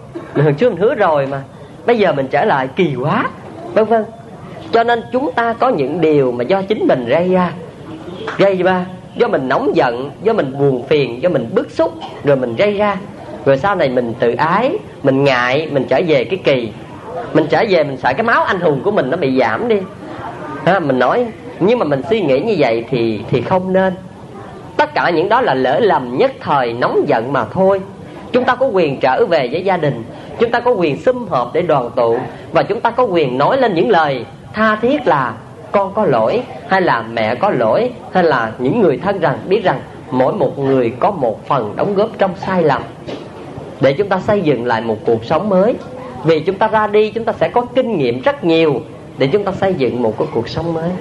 rồi mà bây giờ mình trở lại kỳ quá, vân vân. Cho nên chúng ta có những điều mà do chính mình gây ra, do mình nóng giận, do mình buồn phiền, do mình bức xúc, rồi mình gây ra. Rồi sau này mình tự ái, mình ngại, mình trở về cái kỳ, mình trở về mình sợ cái máu anh hùng của mình nó bị giảm đi. Mình nói, nhưng mà mình suy nghĩ như vậy thì không nên. Tất cả những đó là lỡ lầm nhất thời nóng giận mà thôi. Chúng ta có quyền trở về với gia đình, chúng ta có quyền sum họp để đoàn tụ, và chúng ta có quyền nói lên những lời tha thiết là con có lỗi, hay là mẹ có lỗi, hay là những người thân rằng biết rằng mỗi một người có một phần đóng góp trong sai lầm, để chúng ta xây dựng lại một cuộc sống mới. Vì chúng ta ra đi, chúng ta sẽ có kinh nghiệm rất nhiều để chúng ta xây dựng một cái cuộc sống mới.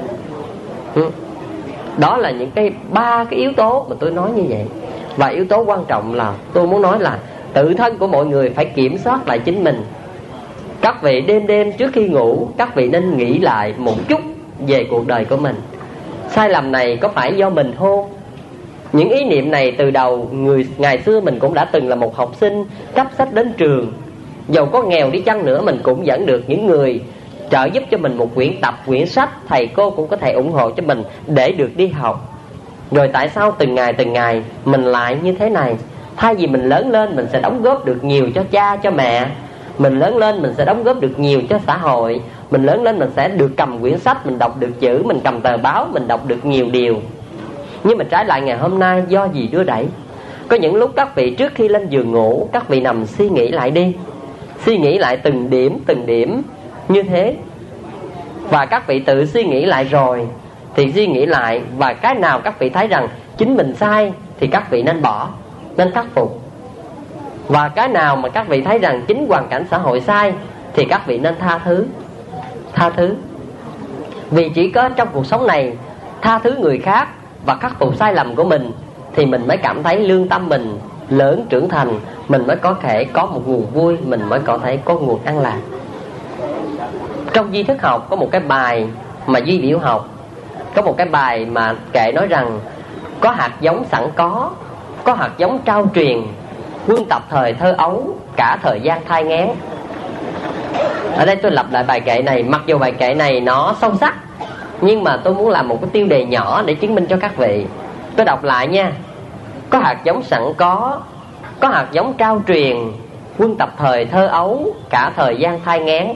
Đó là những ba cái yếu tố mà tôi nói như vậy. Và yếu tố quan trọng là tôi muốn nói là tự thân của mọi người phải kiểm soát lại chính mình. Các vị đêm đêm trước khi ngủ, các vị nên nghĩ lại một chút về cuộc đời của mình. Sai lầm này có phải do mình không? Những ý niệm này từ đầu, ngày xưa mình cũng đã từng là một học sinh cấp sách đến trường. Dầu có nghèo đi chăng nữa, mình cũng vẫn được những người trợ giúp cho mình một quyển tập, quyển sách. Thầy cô cũng có thể ủng hộ cho mình để được đi học. Rồi tại sao từng ngày mình lại như thế này? Thay vì mình lớn lên mình sẽ đóng góp được nhiều cho cha, cho mẹ, mình lớn lên mình sẽ đóng góp được nhiều cho xã hội, mình lớn lên mình sẽ được cầm quyển sách, mình đọc được chữ, mình cầm tờ báo, mình đọc được nhiều điều. Nhưng mà trái lại ngày hôm nay do gì đưa đẩy? Có những lúc các vị trước khi lên giường ngủ, các vị nằm suy nghĩ lại đi, suy nghĩ lại từng điểm như thế. Và các vị tự suy nghĩ lại rồi thì suy nghĩ lại, và cái nào các vị thấy rằng chính mình sai thì các vị nên bỏ, nên khắc phục. Và cái nào mà các vị thấy rằng chính hoàn cảnh xã hội sai thì các vị nên tha thứ. Vì chỉ có trong cuộc sống này tha thứ người khác và khắc phục sai lầm của mình thì mình mới cảm thấy lương tâm mình lớn trưởng thành, mình mới có thể có một nguồn vui, mình mới có thể có nguồn an lạc. Trong Duy Thức học có một cái bài mà Duy Biểu học, có một cái bài mà kệ nói rằng có hạt giống sẵn có hạt giống trao truyền, quân tập thời thơ ấu, cả thời gian thai nghén. Ở đây tôi lặp lại bài kệ này, mặc dù bài kệ này nó sâu sắc, nhưng mà tôi muốn làm một cái tiêu đề nhỏ để chứng minh cho các vị. Tôi đọc lại nha. Có hạt giống sẵn có hạt giống trao truyền, quân tập thời thơ ấu, cả thời gian thai nghén.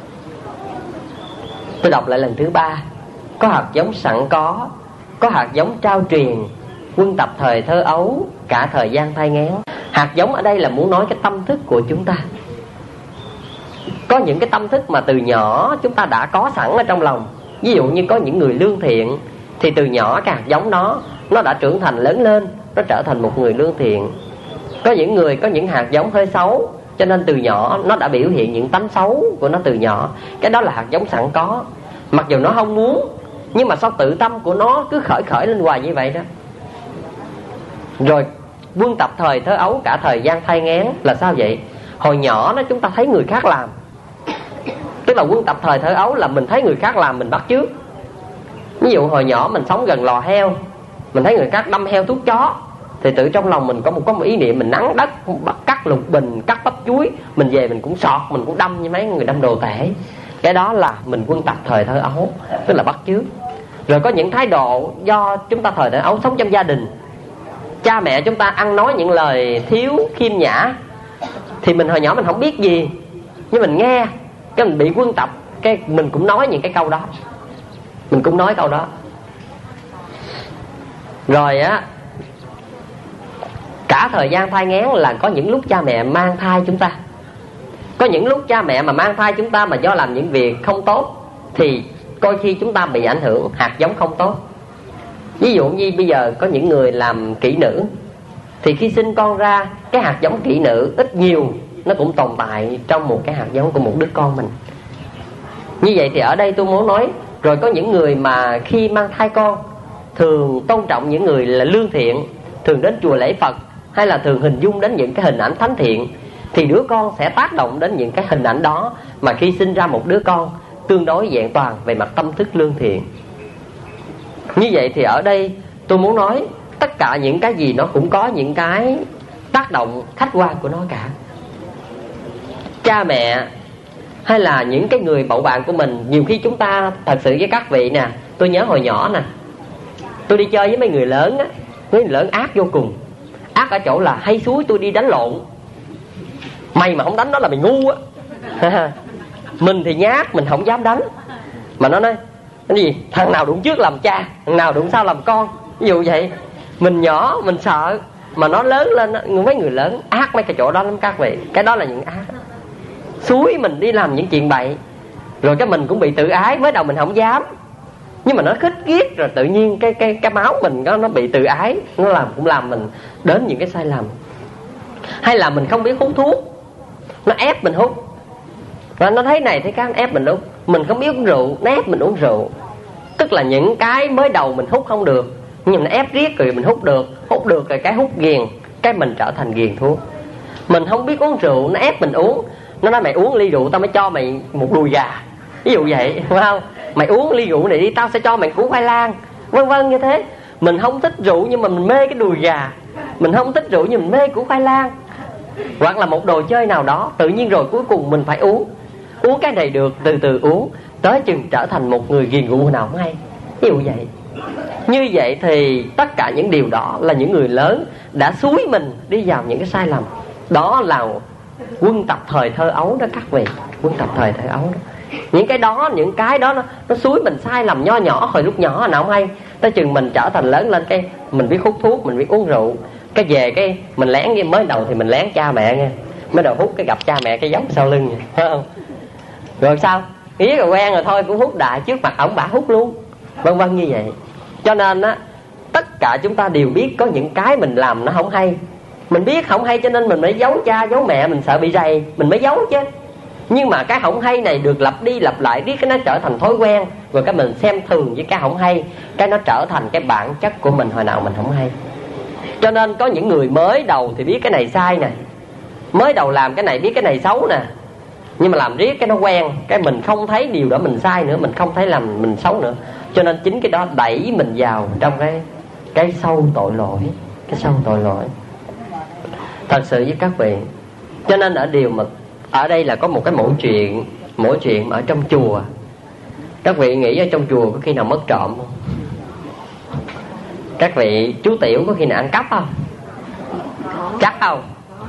Tôi đọc lại lần thứ ba. Có hạt giống sẵn có hạt giống trao truyền, quân tập thời thơ ấu, cả thời gian thai nghén. Hạt giống ở đây là muốn nói cái tâm thức của chúng ta. Có những cái tâm thức mà từ nhỏ chúng ta đã có sẵn ở trong lòng. Ví dụ như có những người lương thiện thì từ nhỏ cái hạt giống đó nó đã trưởng thành lớn lên, nó trở thành một người lương thiện. Có những người có những hạt giống hơi xấu, cho nên từ nhỏ nó đã biểu hiện những tánh xấu của nó từ nhỏ. Cái đó là hạt giống sẵn có. Mặc dù nó không muốn, nhưng mà sao tự tâm của nó cứ khởi lên hoài như vậy đó. Rồi quân tập thời thơ ấu, cả thời gian thai nghén là sao vậy? Hồi nhỏ đó chúng ta thấy người khác làm, tức là quân tập thời thơ ấu là mình thấy người khác làm mình bắt chước. Ví dụ hồi nhỏ mình sống gần lò heo, mình thấy người khác đâm heo thuốc chó thì tự trong lòng mình có một ý niệm, mình nắn đất, cắt lục bình, cắt bắp chuối, mình về mình cũng sọt, mình cũng đâm như mấy người đâm đồ tể. Cái đó là mình quân tập thời thơ ấu, tức là bắt chước. Rồi có những thái độ do chúng ta thời thơ ấu sống trong gia đình, cha mẹ chúng ta ăn nói những lời thiếu khiêm nhã, thì mình hồi nhỏ mình không biết gì, nhưng mình nghe cái mình bị quân tập, cái mình cũng nói những cái câu đó, mình cũng nói câu đó. Rồi á, cả thời gian thai nghén là có những lúc cha mẹ mang thai chúng ta. Có những lúc cha mẹ mà mang thai chúng ta mà do làm những việc không tốt thì đôi khi chúng ta bị ảnh hưởng hạt giống không tốt. Ví dụ như bây giờ có những người làm kỹ nữ, thì khi sinh con ra, cái hạt giống kỹ nữ ít nhiều nó cũng tồn tại trong một cái hạt giống của một đứa con mình. Như vậy thì ở đây tôi muốn nói, rồi có những người mà khi mang thai con thường tôn trọng những người là lương thiện, thường đến chùa lễ Phật, hay là thường hình dung đến những cái hình ảnh thánh thiện, thì đứa con sẽ tác động đến những cái hình ảnh đó, mà khi sinh ra một đứa con tương đối vẹn toàn về mặt tâm thức lương thiện. Như vậy thì ở đây tôi muốn nói tất cả những cái gì nó cũng có những cái tác động khách quan của nó cả. Cha mẹ hay là những cái người bầu bạn của mình, nhiều khi chúng ta thật sự với các vị nè, tôi nhớ hồi nhỏ nè, tôi đi chơi với mấy người lớn á, mấy người lớn ác vô cùng. Ác ở chỗ là hay xúi tôi đi đánh lộn. Mày mà không đánh nó là mày ngu á. Mình thì nhát, mình không dám đánh. Mà nó nói cái gì? Thằng nào đụng trước làm cha, thằng nào đụng sau làm con. Ví dụ vậy. Mình nhỏ, mình sợ. Mà nó lớn lên, mấy người lớn ác mấy cái chỗ đó lắm các vị. Cái đó là những ác. Xúi mình đi làm những chuyện bậy. Rồi cái mình cũng bị tự ái. Mới đầu mình không dám, Nhưng mà nó khích ghét rồi tự nhiên cái máu mình nó bị tự ái, nó cũng làm mình đến những cái sai lầm. Hay là mình không biết hút thuốc, nó ép mình hút, và nó thấy này thấy khác ép mình hút. Mình không biết uống rượu, nó ép mình uống rượu. Tức là những cái mới đầu mình hút không được, nhưng mà nó ép riết rồi mình hút được rồi cái hút ghiền, cái mình trở thành ghiền thuốc. Mình không biết uống rượu, nó ép mình uống. Nó nói mày uống ly rượu tao mới cho mày một đùi gà, ví dụ vậy, phải không? Mày uống ly rượu này đi, tao sẽ cho mày củ khoai lang, vân vân như thế. Mình không thích rượu nhưng mà mình mê cái đùi gà, mình không thích rượu nhưng mình mê củ khoai lang, hoặc là một đồ chơi nào đó. Tự nhiên rồi cuối cùng mình phải uống cái này được, từ từ uống tới chừng trở thành một người ghiền rượu nào không hay, ví dụ vậy. Như vậy thì tất cả những điều đó là những người lớn đã xúi mình đi vào những cái sai lầm. Đó là quân tập thời thơ ấu đó các vị, quân tập thời thơ ấu đó. Những cái đó nó xúi mình sai lầm nho nhỏ hồi lúc nhỏ nào không hay. Tới chừng mình trở thành lớn lên cái mình biết hút thuốc, mình biết uống rượu, cái về cái mình lén, mới đầu thì mình lén cha mẹ nghe, mới đầu hút cái gặp cha mẹ cái giống sau lưng vậy, phải không? Rồi sao biết rồi quen rồi thôi cũng hút đại, trước mặt ổng bả hút luôn, vân vân như vậy. Cho nên á, tất cả chúng ta đều biết có những cái mình làm nó không hay. Mình biết không hay cho nên mình mới giấu cha giấu mẹ, mình sợ bị rầy mình mới giấu chứ. Nhưng mà cái không hay này được lặp đi lặp lại riết, cái nó trở thành thói quen, rồi cái mình xem thường với cái không hay, cái nó trở thành cái bản chất của mình hồi nào mình không hay. Cho nên có những người mới đầu thì biết cái này sai nè, mới đầu làm cái này biết cái này xấu nè, nhưng mà làm riết cái nó quen, cái mình không thấy điều đó mình sai nữa, mình không thấy làm mình xấu nữa. Cho nên chính cái đó đẩy mình vào trong cái sâu tội lỗi, cái sâu tội lỗi thật sự với các vị. Cho nên ở đây là có một cái mỗi chuyện ở trong chùa. Các vị nghĩ ở trong chùa có khi nào mất trộm không? Các vị chú tiểu có khi nào ăn cắp không? Chắc không?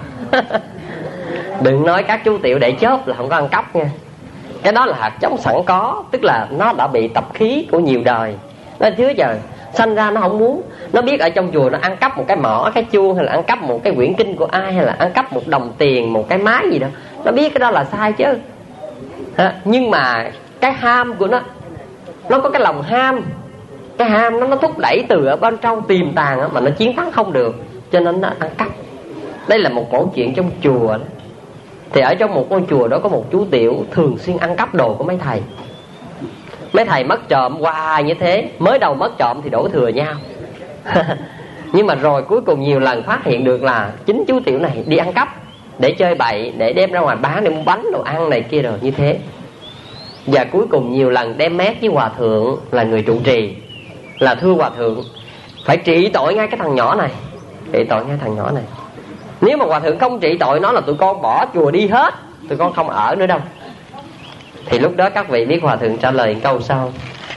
Đừng nói các chú tiểu để chớp là không có ăn cắp nha. Cái đó là hạt giống sẵn có, tức là nó đã bị tập khí của nhiều đời. Nó trước giờ sanh ra nó không muốn. Nó biết ở trong chùa nó ăn cắp một cái mỏ, cái chuông, hay là ăn cắp một cái quyển kinh của ai, hay là ăn cắp một đồng tiền, một cái máy gì đó, nó biết cái đó là sai chứ. Nhưng mà cái ham của nó có cái lòng ham. Cái ham nó thúc đẩy từ ở bên trong tiềm tàng mà nó chiến thắng không được, cho nên nó ăn cắp. Đây là một câu chuyện trong chùa đó. Thì ở trong một ngôi chùa đó có một chú tiểu thường xuyên ăn cắp đồ của mấy thầy. Mấy thầy mất trộm hoài như thế. Mới đầu mất trộm thì đổ thừa nhau nhưng mà rồi cuối cùng nhiều lần phát hiện được là chính chú tiểu này đi ăn cắp để chơi bậy, để đem ra ngoài bán, để mua bánh đồ ăn này kia rồi như thế. Và cuối cùng nhiều lần đem mét với hòa thượng là người trụ trì, là thưa hòa thượng phải trị tội ngay cái thằng nhỏ này, trị tội ngay thằng nhỏ này. Nếu mà hòa thượng không trị tội nó là tụi con bỏ chùa đi hết, tụi con không ở nữa đâu. Thì lúc đó các vị biết hòa thượng trả lời câu sau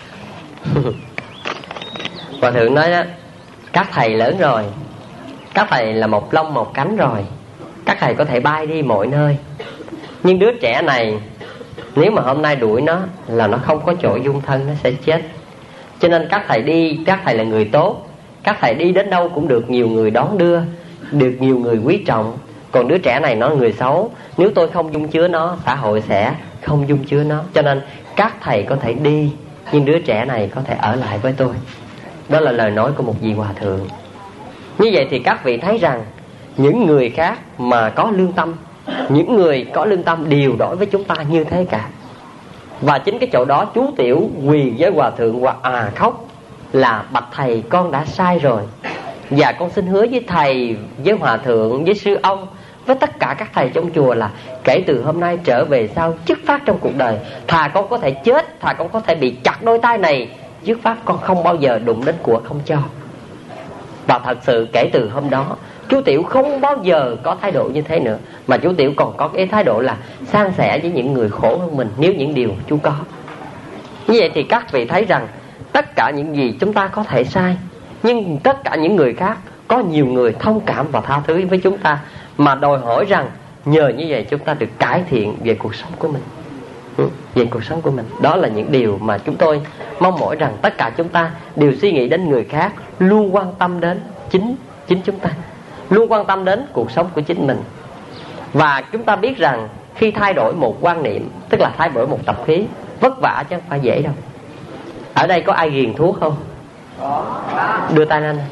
hòa thượng nói đó: các thầy lớn rồi, các thầy là một lông một cánh rồi, các thầy có thể bay đi mọi nơi. Nhưng đứa trẻ này nếu mà hôm nay đuổi nó là nó không có chỗ dung thân, nó sẽ chết. Cho nên các thầy đi, các thầy là người tốt, các thầy đi đến đâu cũng được nhiều người đón đưa, được nhiều người quý trọng. Còn đứa trẻ này nó là người xấu, nếu tôi không dung chứa nó, xã hội sẽ không dung chứa nó. Cho nên các thầy có thể đi, nhưng đứa trẻ này có thể ở lại với tôi. Đó là lời nói của một vị hòa thượng. Như vậy thì các vị thấy rằng những người khác mà có lương tâm, những người có lương tâm đều đối với chúng ta như thế cả. Và chính cái chỗ đó chú tiểu quỳ với hòa thượng và khóc là: bạch thầy, con đã sai rồi, và con xin hứa với thầy, với hòa thượng, với sư ông, với tất cả các thầy trong chùa là kể từ hôm nay trở về sau, dứt phát trong cuộc đời, thà con có thể chết, thà con có thể bị chặt đôi tay này, dứt phát con không bao giờ đụng đến của không cho. Và thật sự kể từ hôm đó chú tiểu không bao giờ có thái độ như thế nữa, mà chú tiểu còn có cái thái độ là san sẻ với những người khổ hơn mình nếu những điều chú có. Như vậy thì các vị thấy rằng tất cả những gì chúng ta có thể sai, nhưng tất cả những người khác có nhiều người thông cảm và tha thứ với chúng ta, mà đòi hỏi rằng nhờ như vậy chúng ta được cải thiện về cuộc sống của mình, về cuộc sống của mình. Đó là những điều mà chúng tôi mong mỏi rằng tất cả chúng ta đều suy nghĩ đến người khác, luôn quan tâm đến chính chúng ta, luôn quan tâm đến cuộc sống của chính mình. Và chúng ta biết rằng khi thay đổi một quan niệm, tức là thay đổi một tập khí, vất vả chứ không phải dễ đâu. Ở đây có ai ghiền thuốc không? Đưa tay lên.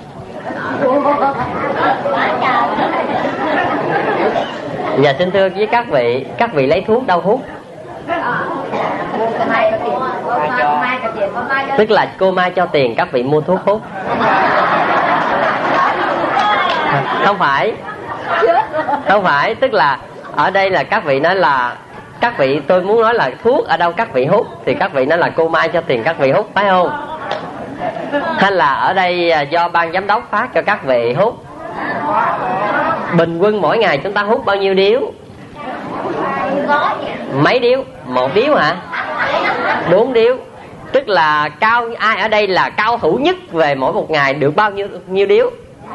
Dạ xin thưa với các vị lấy thuốc đâu hút? Tức là cô Mai cho tiền các vị mua thuốc hút. Không phải, tức là ở đây là các vị nói là các vị, tôi muốn nói là thuốc ở đâu các vị hút, thì các vị nói là cô Mai cho tiền các vị hút, phải không? Hay là ở đây do ban giám đốc phát cho các vị hút? Bình quân mỗi ngày chúng ta hút bao nhiêu điếu? Mấy điếu? 1 điếu hả? 4 điếu. Tức là ai ở đây là cao thủ nhất về mỗi một ngày được bao nhiêu điếu?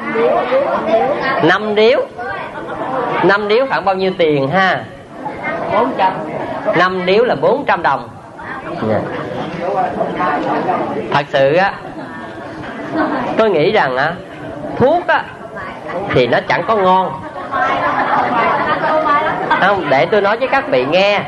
5 điếu. 5 điếu khoảng bao nhiêu tiền ha? 400. 5 điếu là 400 đồng. Thật sự á, tôi nghĩ rằng á, thuốc á thì nó chẳng có ngon. Không, để tôi nói với các vị nghe.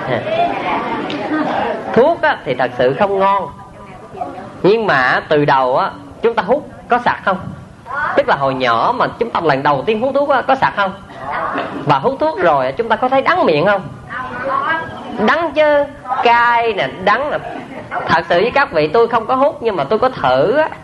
Thuốc á thì thật sự không ngon. Nhưng mà từ đầu á, chúng ta hút có sặc không? Tức là hồi nhỏ mà chúng ta lần đầu tiên hút thuốc á, có sặc không? Và hút thuốc rồi chúng ta có thấy đắng miệng không? Đắng chứ, cay nè, đắng nè. Thật sự với các vị, tôi không có hút nhưng mà tôi có thử á.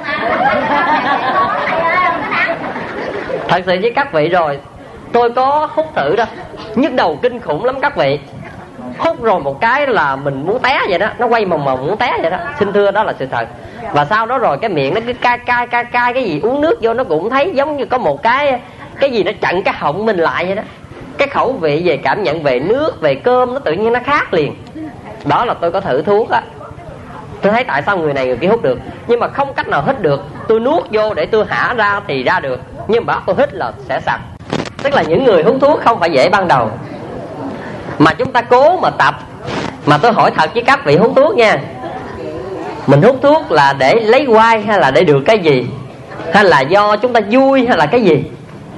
Thật sự với các vị rồi, tôi có hút thử đó, nhức đầu kinh khủng lắm các vị. Hút rồi một cái là mình muốn té vậy đó, nó quay mòng muốn té vậy đó. Xin thưa đó là sự thật. Và sau đó rồi cái miệng nó cứ cay cái gì, uống nước vô nó cũng thấy giống như có một cái gì nó chặn cái họng mình lại vậy đó. Cái khẩu vị về cảm nhận về nước, về cơm nó tự nhiên nó khác liền. Đó là tôi có thử thuốc á. Tôi thấy tại sao người này người kia hút được, nhưng mà không cách nào hít được. Tôi nuốt vô để tôi hả ra thì ra được, nhưng mà tôi hít là sẽ sặc. Tức là những người hút thuốc không phải dễ ban đầu, mà chúng ta cố mà tập. Mà tôi hỏi thật với các vị hút thuốc nha, mình hút thuốc là để lấy oai hay là để được cái gì? Hay là do chúng ta vui hay là cái gì?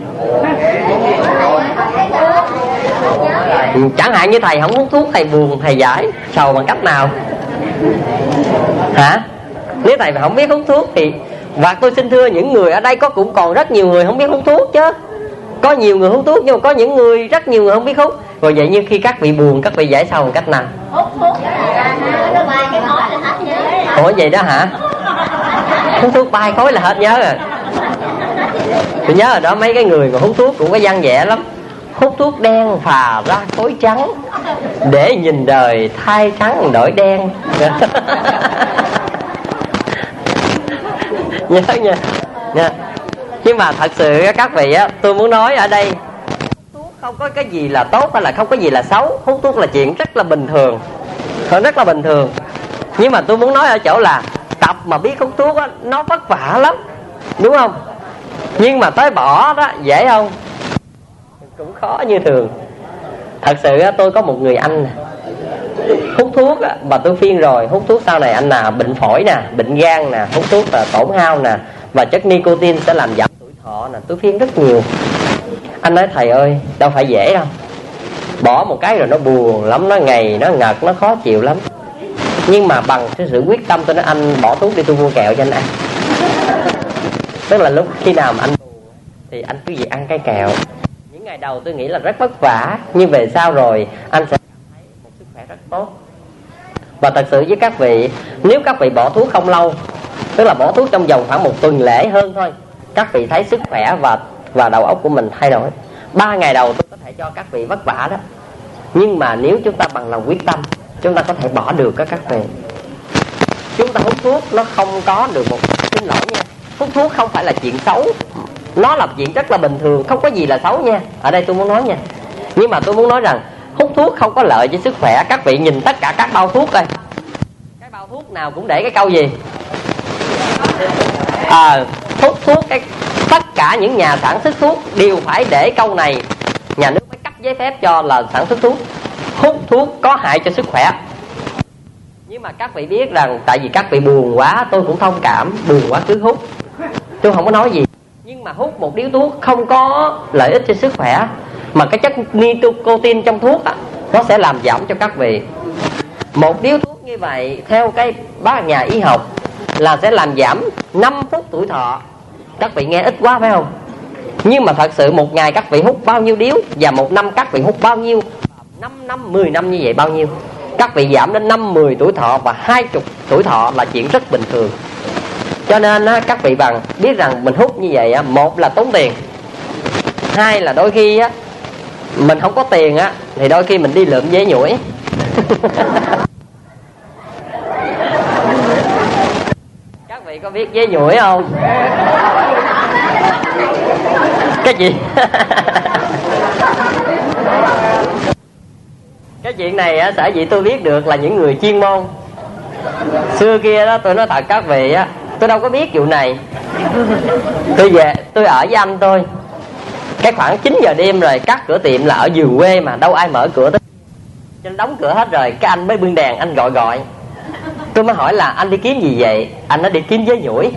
Chẳng hạn như thầy không hút thuốc, thầy buồn, thầy giải sầu bằng cách nào? Hả? Nếu thầy không biết hút thuốc thì... Và tôi xin thưa những người ở đây cũng còn rất nhiều người không biết hút thuốc chứ. Có nhiều người hút thuốc nhưng mà có những người, rất nhiều người không biết hút. Rồi vậy như khi các vị buồn, các vị giải sầu bằng cách nào? Hút thuốc nó bay cái khói là hết nhớ. Ủa vậy đó hả? Hút thuốc bay khói là hết nhớ rồi. Tôi nhớ rồi đó, mấy cái người mà hút thuốc cũng có văn vẻ lắm. Hút thuốc đen phà ra khối trắng, để nhìn đời thay trắng đổi đen. Nhớ nha. Nhưng mà thật sự các vị á, tôi muốn nói ở đây, hút thuốc không có cái gì là tốt hay là không có gì là xấu. Hút thuốc là chuyện rất là bình thường, rất là bình thường. Nhưng mà tôi muốn nói ở chỗ là tập mà biết hút thuốc á, nó vất vả lắm, đúng không? Nhưng mà tới bỏ đó dễ không? Cũng khó như thường. Thật sự tôi có một người anh nè, hút thuốc mà tôi khuyên rồi, hút thuốc sau này anh nào bệnh phổi nè, bệnh gan nè, hút thuốc là tổn hao nè, và chất nicotine sẽ làm giảm tuổi thọ nè. Tôi khuyên rất nhiều. Anh nói thầy ơi, đâu phải dễ đâu. Bỏ một cái rồi nó buồn lắm, nó ngầy, nó ngật, nó khó chịu lắm. Nhưng mà bằng cái sự quyết tâm tôi nói anh bỏ thuốc đi, tôi mua kẹo cho anh ăn. Tức là lúc khi nào mà anh buồn thì anh cứ việc ăn cái kẹo. Những ngày đầu tôi nghĩ là rất vất vả, nhưng về sau rồi anh sẽ cảm thấy một sức khỏe rất tốt. Và thật sự với các vị, nếu các vị bỏ thuốc không lâu, tức là bỏ thuốc trong vòng khoảng 1 tuần lễ hơn thôi, các vị thấy sức khỏe và đầu óc của mình thay đổi. 3 ngày đầu tôi có thể cho các vị vất vả đó, nhưng mà nếu chúng ta bằng lòng quyết tâm, chúng ta có thể bỏ được các vị. Chúng ta hút thuốc nó không có được một... Xin lỗi nha, hút thuốc không phải là chuyện xấu, nó là chuyện rất là bình thường, không có gì là xấu nha. Ở đây tôi muốn nói nha. Nhưng mà tôi muốn nói rằng hút thuốc không có lợi cho sức khỏe. Các vị nhìn tất cả các bao thuốc đây, cái bao thuốc nào cũng để cái câu gì? Hút thuốc, tất cả những nhà sản xuất thuốc đều phải để câu này. Nhà nước phải cấp giấy phép cho là sản xuất thuốc. Hút thuốc có hại cho sức khỏe. Nhưng mà các vị biết rằng tại vì các vị buồn quá, tôi cũng thông cảm, buồn quá cứ hút, tôi không có nói gì. Nhưng mà hút một điếu thuốc không có lợi ích cho sức khỏe, mà cái chất nicotine trong thuốc nó sẽ làm giảm cho các vị. Một điếu thuốc như vậy theo cái bác nhà y học là sẽ làm giảm 5 phút tuổi thọ. Các vị nghe ít quá phải không? Nhưng mà thật sự một ngày các vị hút bao nhiêu điếu, và một năm các vị hút bao nhiêu, 5 năm, 10 năm như vậy bao nhiêu. Các vị giảm đến 5, 10 tuổi thọ và 20 tuổi thọ là chuyện rất bình thường. Cho nên các vị bằng biết rằng mình hút như vậy, một là tốn tiền, hai là đôi khi mình không có tiền thì đôi khi mình đi lượm dế nhủi. Các vị có biết dế nhủi không? Cái gì? Cái chuyện này sở dĩ tôi biết được là những người chuyên môn. Xưa kia đó tôi nói thật các vị tôi đâu có biết vụ này. Tôi về tôi ở với anh tôi, cái khoảng 9 giờ đêm rồi, cắt cửa tiệm là ở vườn quê mà đâu ai mở cửa tới, cho nên đóng cửa hết rồi. Cái anh mới bưng đèn anh gọi. Tôi mới hỏi là anh đi kiếm gì vậy? Anh nói đi kiếm dế nhủi.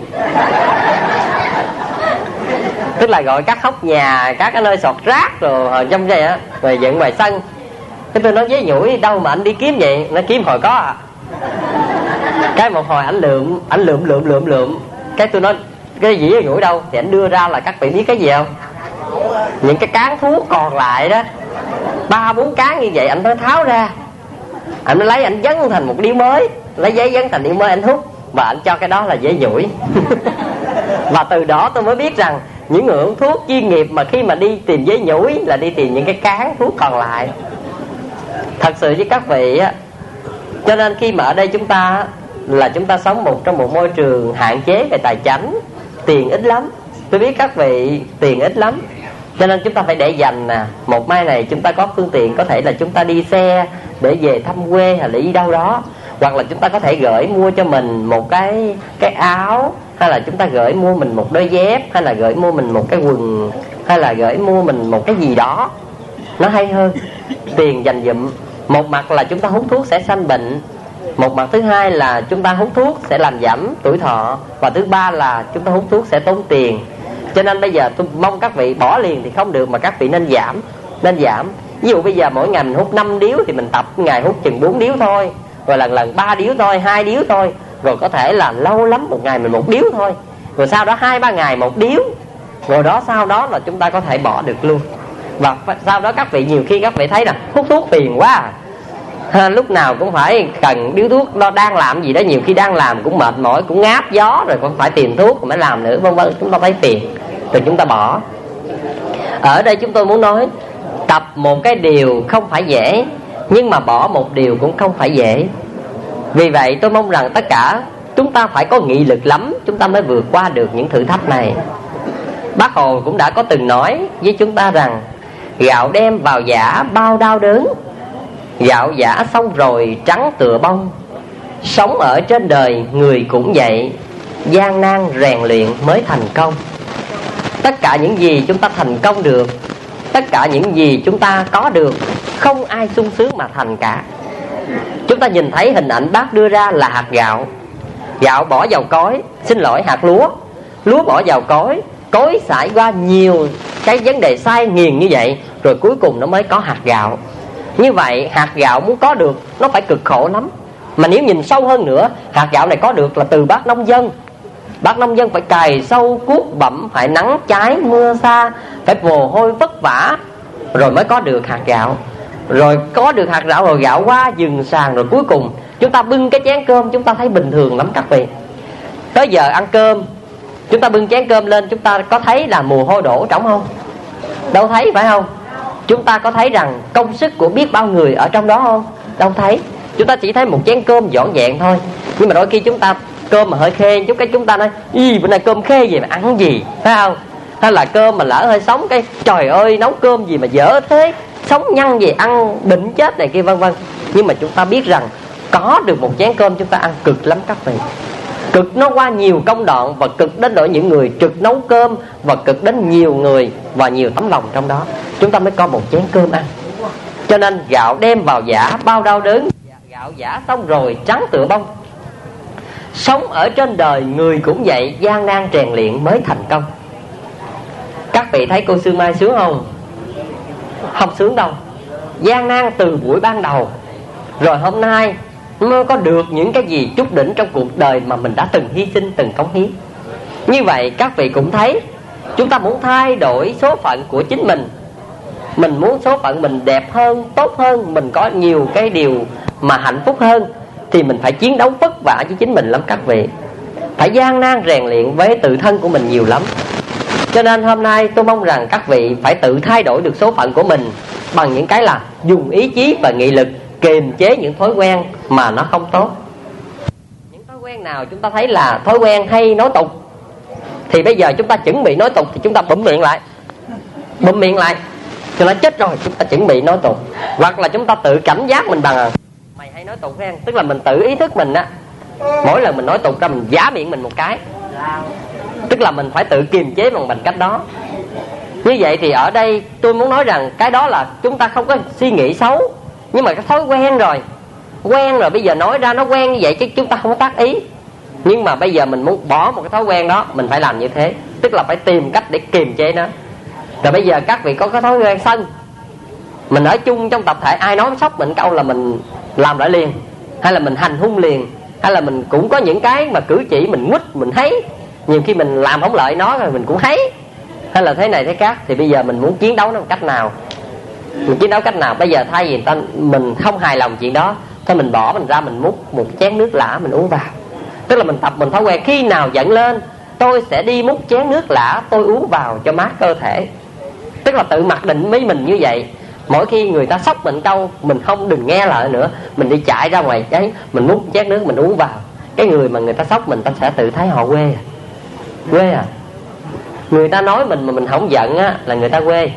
Tức là gọi các hốc nhà, các cái nơi sọt rác rồi trong đây rồi dựng ngoài sân. Cái tôi nói dế nhủi đâu mà anh đi kiếm vậy? Nó kiếm hồi có Cái một hồi anh lượm. Cái tôi nói cái gì dế nhủi đâu? Thì anh đưa ra là các vị biết cái gì không? Những cái cán thuốc còn lại đó, 3-4 cán như vậy anh mới tháo ra. Anh mới lấy, anh dấn thành một điếu mới, lấy giấy dấn thành điếu mới anh hút, và anh cho cái đó là dế nhủi. Và từ đó tôi mới biết rằng những người uống thuốc chuyên nghiệp mà khi mà đi tìm dế nhủi là đi tìm những cái cán thuốc còn lại. Thật sự với các vị cho nên khi mà ở đây chúng ta là chúng ta sống trong một môi trường hạn chế về tài chánh, tiền ít lắm. Tôi biết các vị tiền ít lắm, cho nên chúng ta phải để dành một mai này chúng ta có phương tiện, có thể là chúng ta đi xe để về thăm quê hay là đi đâu đó, hoặc là chúng ta có thể gửi mua cho mình một cái áo, hay là chúng ta gửi mua mình một đôi dép, hay là gửi mua mình một cái quần, hay là gửi mua mình một cái gì đó nó hay hơn. Tiền dành dụm, một mặt là chúng ta hút thuốc sẽ sanh bệnh, một mặt thứ hai là chúng ta hút thuốc sẽ làm giảm tuổi thọ, và thứ ba là chúng ta hút thuốc sẽ tốn tiền. Cho nên bây giờ tôi mong các vị bỏ liền thì không được, mà các vị nên giảm. Ví dụ bây giờ mỗi ngày mình hút 5 điếu thì mình tập ngày hút chừng 4 điếu thôi, rồi lần 3 điếu thôi, 2 điếu thôi, rồi có thể là lâu lắm một ngày mình 1 điếu thôi, rồi sau đó 2-3 ngày 1 điếu, rồi đó sau đó là chúng ta có thể bỏ được luôn. Và sau đó các vị nhiều khi các vị thấy là hút thuốc phiền quá lúc nào cũng phải cần điếu thuốc, nó đang làm gì đó, nhiều khi đang làm cũng mệt mỏi, cũng ngáp gió rồi còn phải tìm thuốc rồi mới làm nữa, vân vân. Chúng ta thấy phiền rồi chúng ta bỏ. Ở đây chúng tôi muốn nói tập một cái điều không phải dễ, nhưng mà bỏ một điều cũng không phải dễ. Vì vậy tôi mong rằng tất cả chúng ta phải có nghị lực lắm, chúng ta mới vượt qua được những thử thách này. Bác Hồ cũng đã có từng nói với chúng ta rằng gạo đem vào giã bao đau đớn, gạo giã xong rồi trắng tựa bông. Sống ở trên đời người cũng vậy, gian nan rèn luyện mới thành công. Tất cả những gì chúng ta thành công được, tất cả những gì chúng ta có được, không ai sung sướng mà thành cả. Chúng ta nhìn thấy hình ảnh bác đưa ra là hạt gạo, gạo bỏ vào cối, hạt lúa bỏ vào cối xài qua nhiều cái vấn đề sai nghiền như vậy, rồi cuối cùng nó mới có hạt gạo. Như vậy hạt gạo muốn có được nó phải cực khổ lắm. Mà nếu nhìn sâu hơn nữa, hạt gạo này có được là từ bác nông dân. Bác nông dân phải cày sâu cuốc bẩm, phải nắng cháy mưa xa, phải mồ hôi vất vả rồi mới có được hạt gạo. Rồi có được hạt gạo rồi gạo qua dừng sàn, rồi cuối cùng chúng ta bưng cái chén cơm, chúng ta thấy bình thường lắm các vị. Tới giờ ăn cơm, chúng ta bưng chén cơm lên, chúng ta có thấy là mồ hôi đổ trống không? Đâu thấy, phải không? Chúng ta có thấy rằng công sức của biết bao người ở trong đó không? Đâu thấy. Chúng ta chỉ thấy một chén cơm dọn dẹn thôi. Nhưng mà đôi khi chúng ta cơm mà hơi khê chút, cái chúng ta nói bữa nay cơm khê gì mà ăn gì, phải không? Hay là cơm mà lỡ hơi sống, cái trời ơi nấu cơm gì mà dở thế, sống nhăn gì ăn bệnh chết này kia vân vân. Nhưng mà chúng ta biết rằng có được một chén cơm chúng ta ăn cực lắm các vị. Cực nó qua nhiều công đoạn, và cực đến nỗi những người trực nấu cơm, và cực đến nhiều người và nhiều tấm lòng trong đó, chúng ta mới có một chén cơm ăn. Cho nên gạo đem vào giã bao đau đớn, gạo giã xong rồi trắng tựa bông. Sống ở trên đời người cũng vậy, gian nan rèn luyện mới thành công. Các vị thấy cô Sương Mai sướng không? Không sướng đâu. Gian nan từ buổi ban đầu, rồi hôm nay mới có được những cái gì chút đỉnh trong cuộc đời mà mình đã từng hy sinh, từng cống hiến. Như vậy các vị cũng thấy, chúng ta muốn thay đổi số phận của chính mình muốn số phận mình đẹp hơn, tốt hơn, mình có nhiều cái điều mà hạnh phúc hơn, thì mình phải chiến đấu vất vả với chính mình lắm các vị. Phải gian nan rèn luyện với tự thân của mình nhiều lắm. Cho nên hôm nay tôi mong rằng các vị phải tự thay đổi được số phận của mình bằng những cái là dùng ý chí và nghị lực kiềm chế những thói quen mà nó không tốt. Những thói quen nào chúng ta thấy là thói quen hay nói tục, thì bây giờ chúng ta chuẩn bị nói tục thì chúng ta bụm miệng lại cho nó chết rồi, chúng ta chuẩn bị nói tục. Hoặc là chúng ta tự cảnh giác mình bằng mày hay nói tục hen, tức là mình tự ý thức mình á, mỗi lần mình nói tục ra mình vả miệng mình một cái, tức là mình phải tự kiềm chế bằng cách đó. Như vậy thì ở đây tôi muốn nói rằng cái đó là chúng ta không có suy nghĩ xấu, nhưng mà cái thói quen rồi bây giờ nói ra nó quen như vậy chứ chúng ta không có tác ý. Nhưng mà bây giờ mình muốn bỏ một cái thói quen đó, mình phải làm như thế, tức là phải tìm cách để kiềm chế nó. Rồi bây giờ các vị có cái thói quen sân, mình ở chung trong tập thể, ai nói sốc mình câu là mình làm lại liền, hay là mình hành hung liền, hay là mình cũng có những cái mà cử chỉ mình quýt, mình thấy nhiều khi mình làm không lợi nó rồi mình cũng thấy, hay là thế này thế khác. Thì bây giờ mình muốn chiến đấu nó một cách nào? Mình chiến đấu cách nào? Bây giờ thay vì mình không hài lòng chuyện đó, thôi mình bỏ mình ra, mình múc một chén nước lã mình uống vào. Tức là mình tập mình thói quen, khi nào giận lên tôi sẽ đi múc chén nước lã tôi uống vào cho mát cơ thể. Tức là tự mặc định với mình như vậy. Mỗi khi người ta sốc mình câu, mình không đừng nghe lời nữa, mình đi chạy ra ngoài cái mình múc chén nước mình uống vào. Cái người mà người ta sốc mình, ta sẽ tự thấy họ quê à. Người ta nói mình mà mình không giận á là người ta quê.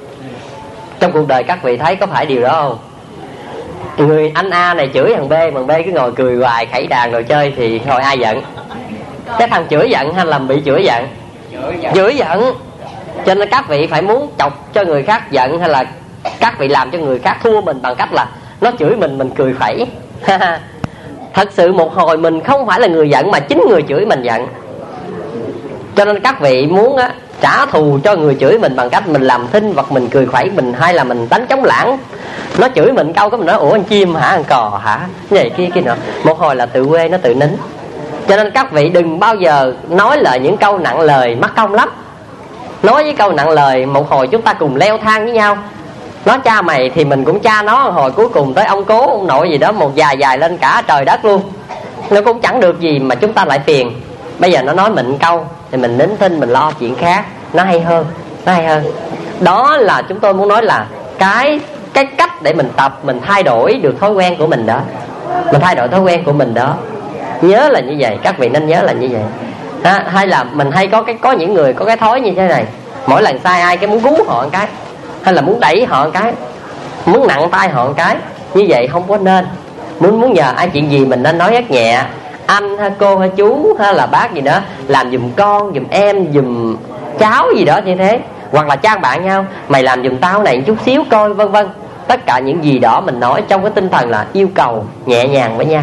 Trong cuộc đời các vị thấy có phải điều đó không? Người anh A này chửi thằng B cứ ngồi cười hoài, khẩy đàn rồi chơi thì thôi ai giận? Cái thằng chửi giận hay là bị chửi giận? Chửi giận. Cho nên các vị phải muốn chọc cho người khác giận, hay là các vị làm cho người khác thua mình bằng cách là nó chửi mình cười khẩy. Thật sự một hồi mình không phải là người giận mà chính người chửi mình giận. Cho nên các vị muốn á, trả thù cho người chửi mình bằng cách mình làm thinh hoặc mình cười khẩy mình, hay là mình đánh trống lãng. Nó chửi mình câu cái mình nói ủa anh chim hả, anh cò hả, cái này kia nọ. Một hồi là tự quê nó tự nín. Cho nên các vị đừng bao giờ nói lời những câu nặng lời, mắc công lắm. Nói với câu nặng lời một hồi chúng ta cùng leo thang với nhau. Nó cha mày thì mình cũng cha nó, hồi cuối cùng tới ông cố ông nội gì đó một dài lên cả trời đất luôn. Nó cũng chẳng được gì mà chúng ta lại phiền. Bây giờ nó nói mình câu thì mình nín thinh, mình lo chuyện khác, nó hay hơn. Đó là chúng tôi muốn nói là cái cách để mình tập, mình thay đổi được thói quen của mình đó. Mình thay đổi thói quen của mình đó. Nhớ là như vậy, các vị nên nhớ là như vậy. Hay là mình hay có những người có cái thói như thế này, mỗi lần sai ai cái muốn gú họ một cái, hay là muốn đẩy họ một cái, muốn nặng tay họ một cái. Như vậy không có nên. Muốn nhờ ai chuyện gì mình nên nói rất nhẹ, anh hay cô hay chú hay là bác gì đó, làm giùm con, giùm em, giùm cháu gì đó như thế. Hoặc là trang bạn nhau, mày làm giùm tao này chút xíu coi, vân vân. Tất cả những gì đó mình nói trong cái tinh thần là yêu cầu nhẹ nhàng với nhau.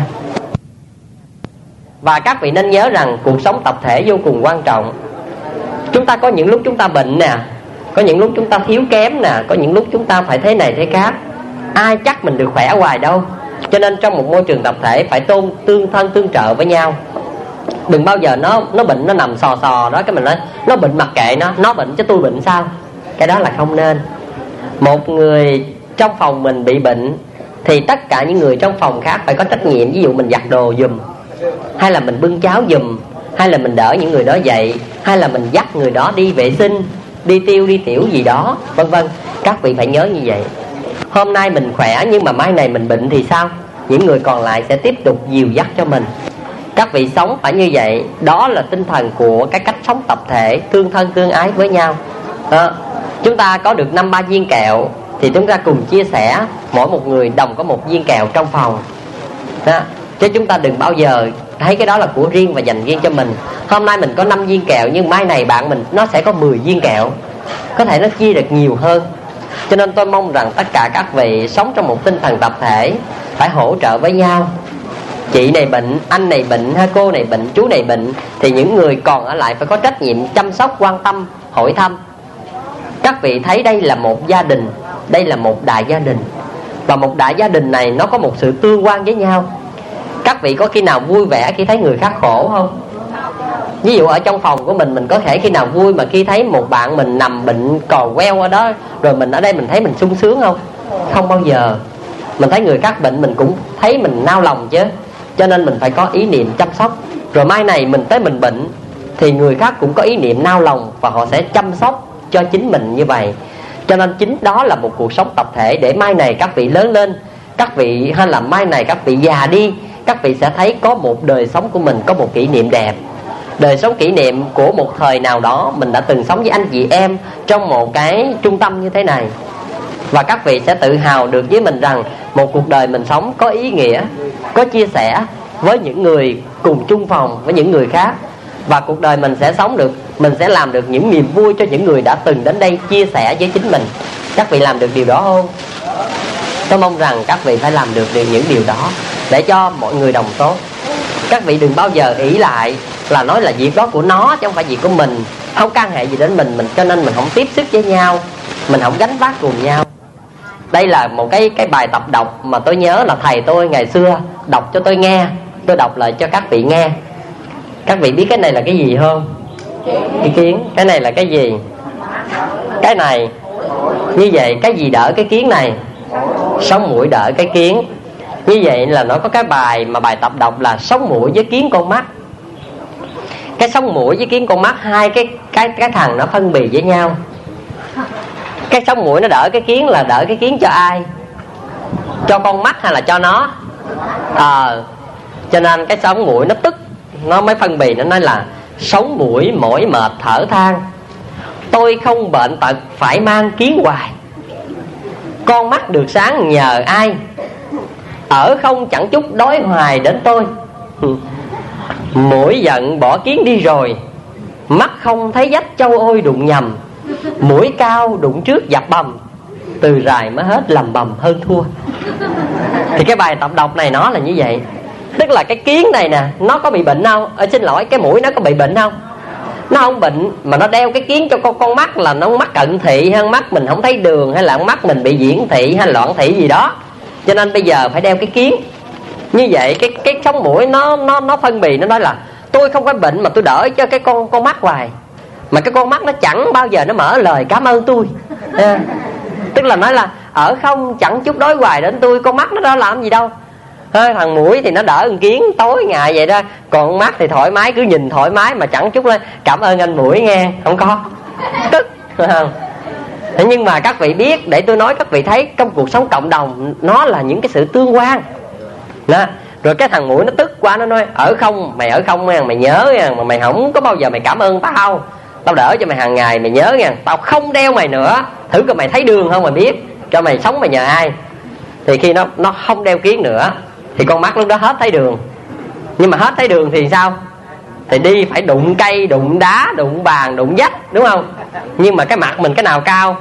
Và các vị nên nhớ rằng cuộc sống tập thể vô cùng quan trọng. Chúng ta có những lúc chúng ta bệnh nè, có những lúc chúng ta thiếu kém nè, có những lúc chúng ta phải thế này thế khác. Ai chắc mình được khỏe hoài đâu. Cho nên trong một môi trường tập thể phải tương thân tương trợ với nhau. Đừng bao giờ nó bệnh nó nằm sò đó, cái mình nói nó bệnh mặc kệ nó bệnh chứ tôi bệnh sao. Cái đó là không nên. Một người trong phòng mình bị bệnh thì tất cả những người trong phòng khác phải có trách nhiệm. Ví dụ mình giặt đồ giùm, hay là mình bưng cháo giùm, hay là mình đỡ những người đó dậy, hay là mình dắt người đó đi vệ sinh, đi tiêu đi tiểu gì đó, vân vân. Các vị phải nhớ như vậy. Hôm nay mình khỏe nhưng mà mai này mình bệnh thì sao? Những người còn lại sẽ tiếp tục dìu dắt cho mình. Các vị sống phải như vậy. Đó là tinh thần của cái cách sống tập thể, tương thân tương ái với nhau. Chúng ta có được 5-3 viên kẹo thì chúng ta cùng chia sẻ, mỗi một người đồng có một viên kẹo trong phòng đó. Chứ chúng ta đừng bao giờ thấy cái đó là của riêng và dành riêng cho mình. Hôm nay mình có 5 viên kẹo nhưng mai này bạn mình nó sẽ có 10 viên kẹo, có thể nó chia được nhiều hơn. Cho nên tôi mong rằng tất cả các vị sống trong một tinh thần tập thể, phải hỗ trợ với nhau. Chị này bệnh, anh này bệnh, hay cô này bệnh, chú này bệnh, thì những người còn ở lại phải có trách nhiệm chăm sóc, quan tâm, hỏi thăm. Các vị thấy đây là một gia đình, đây là một đại gia đình. Và một đại gia đình này nó có một sự tương quan với nhau. Các vị có khi nào vui vẻ khi thấy người khác khổ không? Ví dụ ở trong phòng của mình có thể khi nào vui mà khi thấy một bạn mình nằm bệnh cò queo ở đó, rồi mình ở đây mình thấy mình sung sướng không? Không bao giờ. Mình thấy người khác bệnh mình cũng thấy mình nao lòng chứ. Cho nên mình phải có ý niệm chăm sóc. Rồi mai này mình tới mình bệnh thì người khác cũng có ý niệm nao lòng, và họ sẽ chăm sóc cho chính mình như vậy. Cho nên chính đó là một cuộc sống tập thể, để mai này các vị lớn lên, các vị hay là mai này các vị già đi, các vị sẽ thấy có một đời sống của mình có một kỷ niệm đẹp. Đời sống kỷ niệm của một thời nào đó mình đã từng sống với anh chị em trong một cái trung tâm như thế này. Và các vị sẽ tự hào được với mình rằng một cuộc đời mình sống có ý nghĩa, có chia sẻ với những người cùng chung phòng, với những người khác. Và cuộc đời mình sẽ sống được, mình sẽ làm được những niềm vui cho những người đã từng đến đây chia sẻ với chính mình. Các vị làm được điều đó không? Tôi mong rằng các vị phải làm được những điều đó để cho mọi người đồng tốt. Các vị đừng bao giờ ỷ lại là nói là việc đó của nó chứ không phải việc của mình, không can hệ gì đến mình, cho nên mình không tiếp sức với nhau, mình không gánh vác cùng nhau. Đây là một cái bài tập đọc mà tôi nhớ là thầy tôi ngày xưa đọc cho tôi nghe. Tôi đọc lại cho các vị nghe. Các vị biết cái này là cái gì không? Cái kiến. Cái này là cái gì? Cái này. Như vậy cái gì đỡ cái kiến này? Sống mũi đỡ cái kiến. Như vậy là nó có cái bài mà bài tập đọc là sống mũi với kiến con mắt. Cái sống mũi với kiến con mắt, hai cái thằng nó phân bì với nhau. Cái sống mũi nó đỡ cái kiến là đỡ cái kiến cho ai? Cho con mắt hay là cho nó? Cho nên cái sống mũi nó tức, nó mới phân bì, nó nói là sống mũi mỏi mệt thở than, tôi không bệnh tật phải mang kiến hoài. Con mắt được sáng nhờ ai, ở không chẳng chút đói hoài đến tôi. Mũi giận bỏ kiến đi rồi, mắt không thấy dách châu ôi đụng nhầm. Mũi cao đụng trước dập bầm, từ rài mới hết lầm bầm hơn thua. Thì cái bài tập đọc này nó là như vậy. Tức là cái kiến này nè, nó có bị bệnh không? Xin lỗi, cái mũi nó có bị bệnh không? Nó không bệnh, mà nó đeo cái kiến cho con mắt là nó mắt cận thị, hay mắt mình không thấy đường, hay là mắt mình bị viễn thị hay loạn thị gì đó. Cho nên bây giờ phải đeo cái kiến. Như vậy cái sống mũi nó phân bì, nó nói là tôi không có bệnh mà tôi đỡ cho cái con mắt hoài. Mà cái con mắt nó chẳng bao giờ nó mở lời cảm ơn tôi. Tức là nói là ở không chẳng chút đói hoài đến tôi. Con mắt nó đâu làm gì đâu. Thằng mũi thì nó đỡ con kiến tối ngày vậy đó. Còn con mắt thì thoải mái, cứ nhìn thoải mái mà chẳng chút lên cảm ơn anh mũi nghe. Không có. Tức. Thế nhưng mà các vị biết, để tôi nói các vị thấy trong cuộc sống cộng đồng nó là những cái sự tương quan đó. Rồi cái thằng mũi nó tức quá, nó nói ở không, mày ở không nha, mày nhớ nha, mà mày không có bao giờ mày cảm ơn tao. Tao đỡ cho mày hàng ngày, mày nhớ nha, tao không đeo mày nữa. Thử coi mày thấy đường không, mày biết cho mày sống mày nhờ ai. Thì khi nó không đeo kiến nữa thì con mắt lúc đó hết thấy đường. Nhưng mà hết thấy đường thì sao? Thì đi phải đụng cây, đụng đá, đụng bàn, đụng vách, đúng không? Nhưng mà cái mặt mình cái nào cao?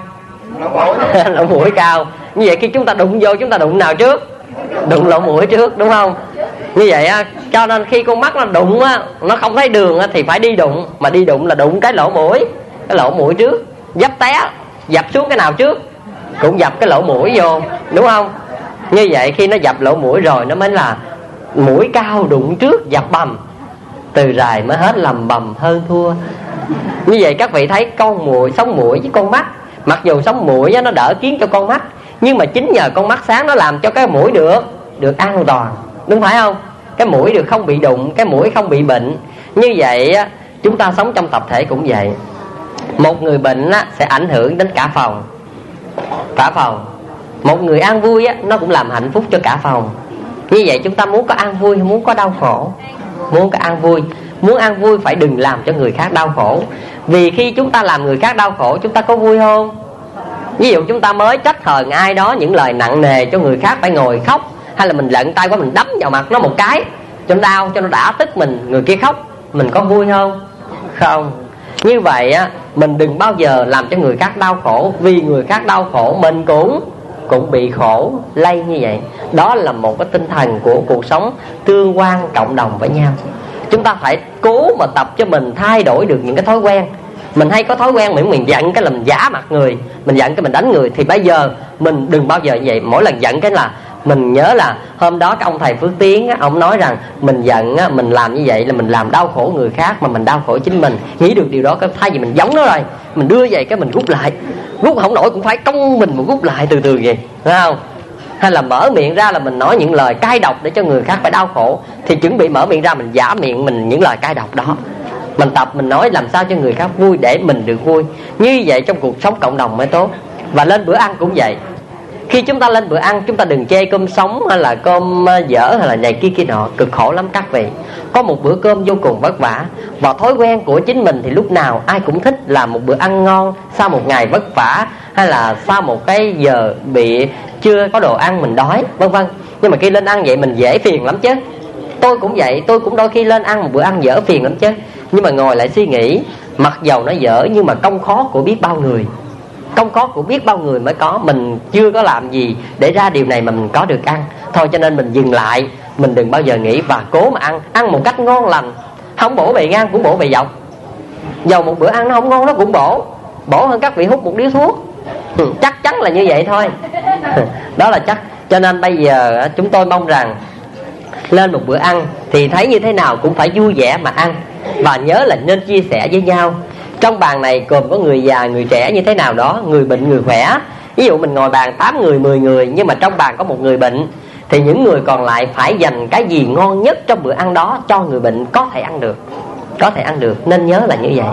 Lỗ mũi cao. Như vậy khi chúng ta đụng vô, chúng ta đụng nào trước? Đụng lỗ mũi trước, đúng không? Như vậy á, cho nên khi con mắt nó đụng á, nó không thấy đường á, thì phải đi đụng. Mà đi đụng là đụng cái lỗ mũi. Cái lỗ mũi trước. Dấp té, dập xuống cái nào trước? Cũng dập cái lỗ mũi vô, đúng không? Như vậy khi nó dập lỗ mũi rồi, nó mới là mũi cao đụng trước dập bầm, từ rài mới hết lầm bầm hơn thua. Như vậy các vị thấy con mũi, sống mũi với con mắt. Mặc dù sống mũi nó đỡ kiến cho con mắt, nhưng mà chính nhờ con mắt sáng nó làm cho cái mũi được an toàn, đúng phải không? Cái mũi được không bị đụng, cái mũi không bị bệnh. Như vậy chúng ta sống trong tập thể cũng vậy. Một người bệnh sẽ ảnh hưởng đến cả phòng. Cả phòng. Một người an vui nó cũng làm hạnh phúc cho cả phòng. Như vậy chúng ta muốn có an vui, muốn có đau khổ. Muốn có an vui, muốn an vui phải đừng làm cho người khác đau khổ. Vì khi chúng ta làm người khác đau khổ, chúng ta có vui không? Ví dụ chúng ta mới trách hờn ai đó những lời nặng nề cho người khác phải ngồi khóc, hay là mình lận tay quá mình đấm vào mặt nó một cái cho nó đau, cho nó đã tức mình, người kia khóc, mình có vui không? Không. Như vậy mình đừng bao giờ làm cho người khác đau khổ. Vì người khác đau khổ mình cũng bị khổ lây như vậy. Đó là một cái tinh thần của cuộc sống tương quan cộng đồng với nhau. Chúng ta phải cố mà tập cho mình thay đổi được những cái thói quen. Mình hay có thói quen mình giận cái là mình giả mặt người, mình giận cái mình đánh người. Thì bây giờ mình đừng bao giờ như vậy. Mỗi lần giận cái là Mình nhớ là hôm đó cái ông thầy Phước Tiến á, ông nói rằng mình giận á, mình làm như vậy là mình làm đau khổ người khác mà mình đau khổ chính mình. Nghĩ được điều đó, cái thay vì mình giống nó rồi, mình đưa vậy cái mình rút lại, rút không nổi cũng phải cong mình một rút lại từ từ vậy, thấy không? Hay là mở miệng ra là mình nói những lời cay độc để cho người khác phải đau khổ, thì chuẩn bị mở miệng ra mình giả miệng mình những lời cay độc đó. Mình tập mình nói làm sao cho người khác vui để mình được vui. Như vậy trong cuộc sống cộng đồng mới tốt. Và lên bữa ăn cũng vậy. Khi chúng ta lên bữa ăn, chúng ta đừng chê cơm sống hay là cơm dở hay là này kia kia nọ, cực khổ lắm các vị. Có một bữa cơm vô cùng vất vả, và thói quen của chính mình thì lúc nào ai cũng thích làm một bữa ăn ngon sau một ngày vất vả, hay là sau một cái giờ bị chưa có đồ ăn mình đói, vân vân. Nhưng mà khi lên ăn vậy mình dễ phiền lắm chứ. Tôi cũng vậy, tôi cũng đôi khi lên ăn một bữa ăn dở phiền lắm chứ. Nhưng mà ngồi lại suy nghĩ, mặc dầu nó dở nhưng mà công khó của biết bao người, công khó của biết bao người mới có. Mình chưa có làm gì để ra điều này mà mình có được ăn. Thôi cho nên mình dừng lại, mình đừng bao giờ nghĩ và cố mà ăn. Ăn một cách ngon lành, không bổ bề ngang cũng bổ bề dọc. Dầu một bữa ăn nó không ngon nó cũng bổ hơn các vị hút một điếu thuốc. Chắc chắn là như vậy thôi. Đó là chắc. Cho nên bây giờ chúng tôi mong rằng lên một bữa ăn thì thấy như thế nào cũng phải vui vẻ mà ăn. Và nhớ là nên chia sẻ với nhau. Trong bàn này gồm có người già, người trẻ như thế nào đó, người bệnh, người khỏe. Ví dụ mình ngồi bàn 8 người, 10 người, nhưng mà trong bàn có một người bệnh, thì những người còn lại phải dành cái gì ngon nhất trong bữa ăn đó cho người bệnh có thể ăn được. Có thể ăn được, nên nhớ là như vậy.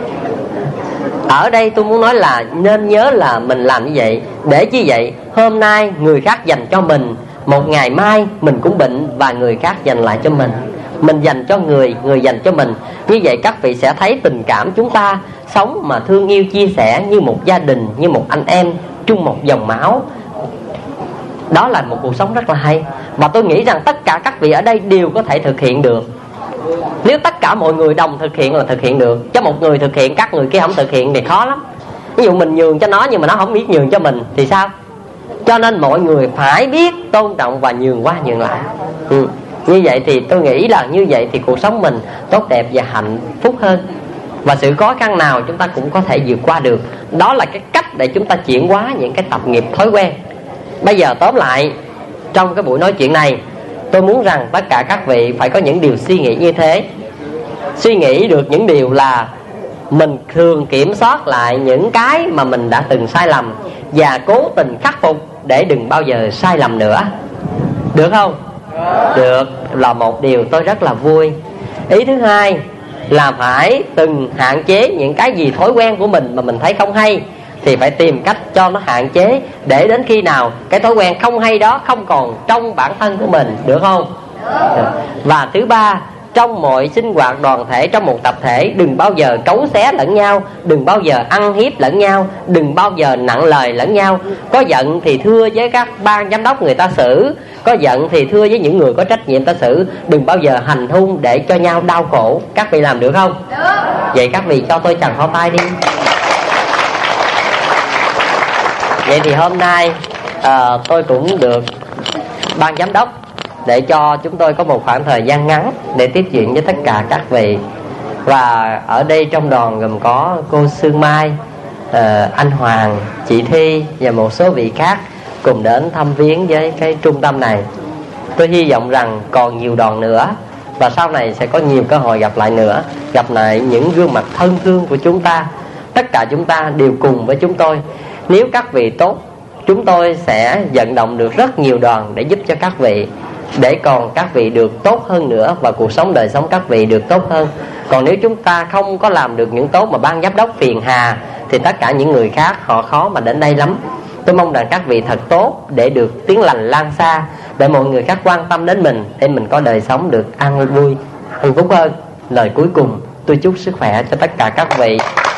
Ở đây tôi muốn nói là nên nhớ là mình làm như vậy. Để chi vậy? Hôm nay người khác dành cho mình, một ngày mai mình cũng bệnh và người khác dành lại cho mình. Mình dành cho người, người dành cho mình. Như vậy các vị sẽ thấy tình cảm chúng ta sống mà thương yêu chia sẻ như một gia đình, như một anh em chung một dòng máu. Đó là một cuộc sống rất là hay. Và tôi nghĩ rằng tất cả các vị ở đây đều có thể thực hiện được. Nếu tất cả mọi người đồng thực hiện là thực hiện được. Cho một người thực hiện, các người kia không thực hiện thì khó lắm. Ví dụ mình nhường cho nó nhưng mà nó không biết nhường cho mình thì sao? Cho nên mọi người phải biết tôn trọng và nhường qua nhường lại. Như vậy thì tôi nghĩ là như vậy thì cuộc sống mình tốt đẹp và hạnh phúc hơn. Và sự khó khăn nào chúng ta cũng có thể vượt qua được. Đó là cái cách để chúng ta chuyển hóa những cái tập nghiệp thói quen. Bây giờ tóm lại, trong cái buổi nói chuyện này, tôi muốn rằng tất cả các vị phải có những điều suy nghĩ như thế. Suy nghĩ được những điều là mình thường kiểm soát lại những cái mà mình đã từng sai lầm, và cố tình khắc phục để đừng bao giờ sai lầm nữa. Được không? Được, là một điều tôi rất là vui. Ý thứ hai là phải từng hạn chế những cái gì thói quen của mình mà mình thấy không hay, thì phải tìm cách cho nó hạn chế, để đến khi nào cái thói quen không hay đó không còn trong bản thân của mình. Được không? Được. Và thứ ba, trong mọi sinh hoạt đoàn thể, trong một tập thể, đừng bao giờ cấu xé lẫn nhau, đừng bao giờ ăn hiếp lẫn nhau, đừng bao giờ nặng lời lẫn nhau. Có giận thì thưa với các ban giám đốc người ta xử, có giận thì thưa với những người có trách nhiệm ta xử. Đừng bao giờ hành hung để cho nhau đau khổ. Các vị làm được không? Được. Vậy các vị cho tôi tràng pháo tay đi. Vậy thì hôm nay tôi cũng được ban giám đốc để cho chúng tôi có một khoảng thời gian ngắn để tiếp chuyện với tất cả các vị. Và ở đây trong đoàn gồm có cô Sương Mai, anh Hoàng, chị Thi và một số vị khác cùng đến thăm viếng với cái trung tâm này. Tôi hy vọng rằng còn nhiều đoàn nữa, và sau này sẽ có nhiều cơ hội gặp lại nữa, gặp lại những gương mặt thân thương của chúng ta. Tất cả chúng ta đều cùng với chúng tôi. Nếu các vị tốt, chúng tôi sẽ vận động được rất nhiều đoàn để giúp cho các vị, để còn các vị được tốt hơn nữa, và cuộc sống đời sống các vị được tốt hơn. Còn nếu chúng ta không có làm được những tốt mà ban giám đốc phiền hà, thì tất cả những người khác họ khó mà đến đây lắm. Tôi mong rằng các vị thật tốt để được tiếng lành lan xa, để mọi người khác quan tâm đến mình, để mình có đời sống được an vui, hạnh phúc hơn. Lời cuối cùng, tôi chúc sức khỏe cho tất cả các vị.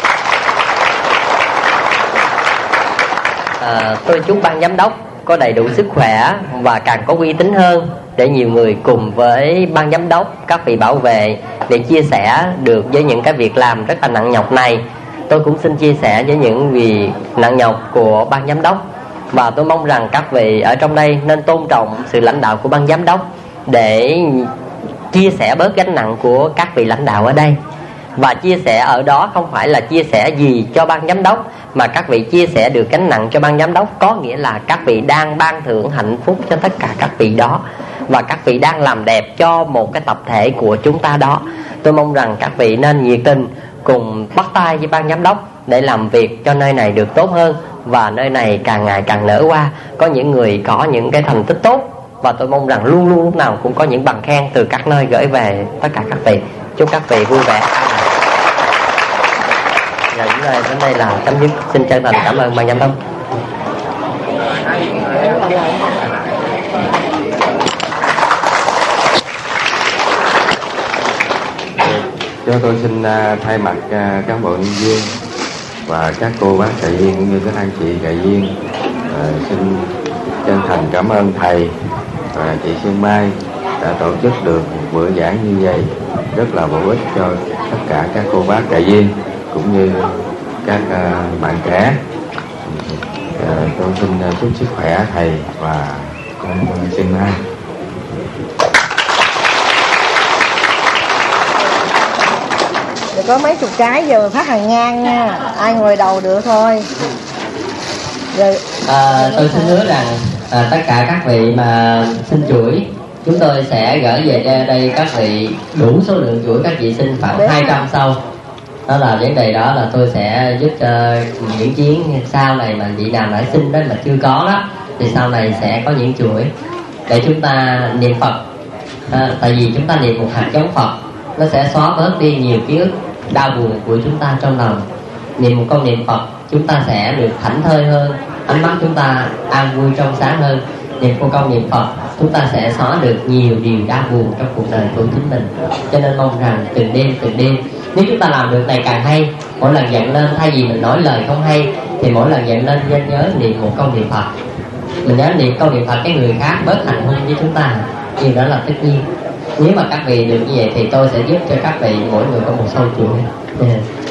Tôi chúc ban giám đốc có đầy đủ sức khỏe và càng có uy tín hơn, để nhiều người cùng với ban giám đốc, các vị bảo vệ, để chia sẻ được với những cái việc làm rất là nặng nhọc này. Tôi cũng xin chia sẻ với những việc nặng nhọc của ban giám đốc, và tôi mong rằng các vị ở trong đây nên tôn trọng sự lãnh đạo của ban giám đốc, để chia sẻ bớt gánh nặng của các vị lãnh đạo ở đây. Và chia sẻ ở đó không phải là chia sẻ gì cho ban giám đốc, mà các vị chia sẻ được gánh nặng cho ban giám đốc. Có nghĩa là các vị đang ban thưởng hạnh phúc cho tất cả các vị đó, và các vị đang làm đẹp cho một cái tập thể của chúng ta đó. Tôi mong rằng các vị nên nhiệt tình cùng bắt tay với ban giám đốc để làm việc cho nơi này được tốt hơn, và nơi này càng ngày càng nở hoa. Có những người có những cái thành tích tốt, và tôi mong rằng luôn luôn lúc nào cũng có những bằng khen từ các nơi gửi về tất cả các vị. Chúc các vị vui vẻ. Và những lời đến đây là chấm dứt. Xin chân thành cảm ơn ban giám đốc.
Cho tôi xin thay mặt cán bộ nhân viên và các cô bác trại viên cũng như các anh chị trại viên xin chân thành cảm ơn thầy và chị Xuân Mai đã tổ chức được một bữa giảng như vậy rất là bổ ích cho tất cả các cô bác trại viên cũng như các bạn trẻ. Tôi xin chúc sức khỏe thầy và con Xuân Mai.
Có mấy chục cái giờ phát hàng ngang nha, ai ngồi đầu được thôi. Rồi
tôi xin hứa rằng tất cả các vị mà xin chuỗi, chúng tôi sẽ gửi về đây các vị đủ số lượng chuỗi các vị xin khoảng 200 sau. Đó là vấn đề đó là tôi sẽ giúp cho những chuyến sau này mà vị nào nãy xin đó mà chưa có đó, thì sau này sẽ có những chuỗi để chúng ta niệm Phật. Tại vì chúng ta niệm một hạt giống Phật, nó sẽ xóa bớt đi nhiều ký ức đau buồn của chúng ta trong lòng. Niệm một câu niệm Phật, chúng ta sẽ được thảnh thơi hơn, ánh mắt chúng ta an vui trong sáng hơn. Niệm một câu niệm Phật, chúng ta sẽ xóa được nhiều điều đau buồn trong cuộc đời của chính mình. Cho nên mong rằng từng đêm, nếu chúng ta làm được này càng hay, mỗi lần giận lên thay vì mình nói lời không hay, thì mỗi lần giận lên nên nhớ niệm một câu niệm Phật. Mình nhớ niệm câu niệm Phật, cái người khác bớt hành hung với chúng ta, điều đó là tất nhiên. Nếu mà các vị được như vậy thì tôi sẽ giúp cho các vị mỗi người có một sâu chuỗi.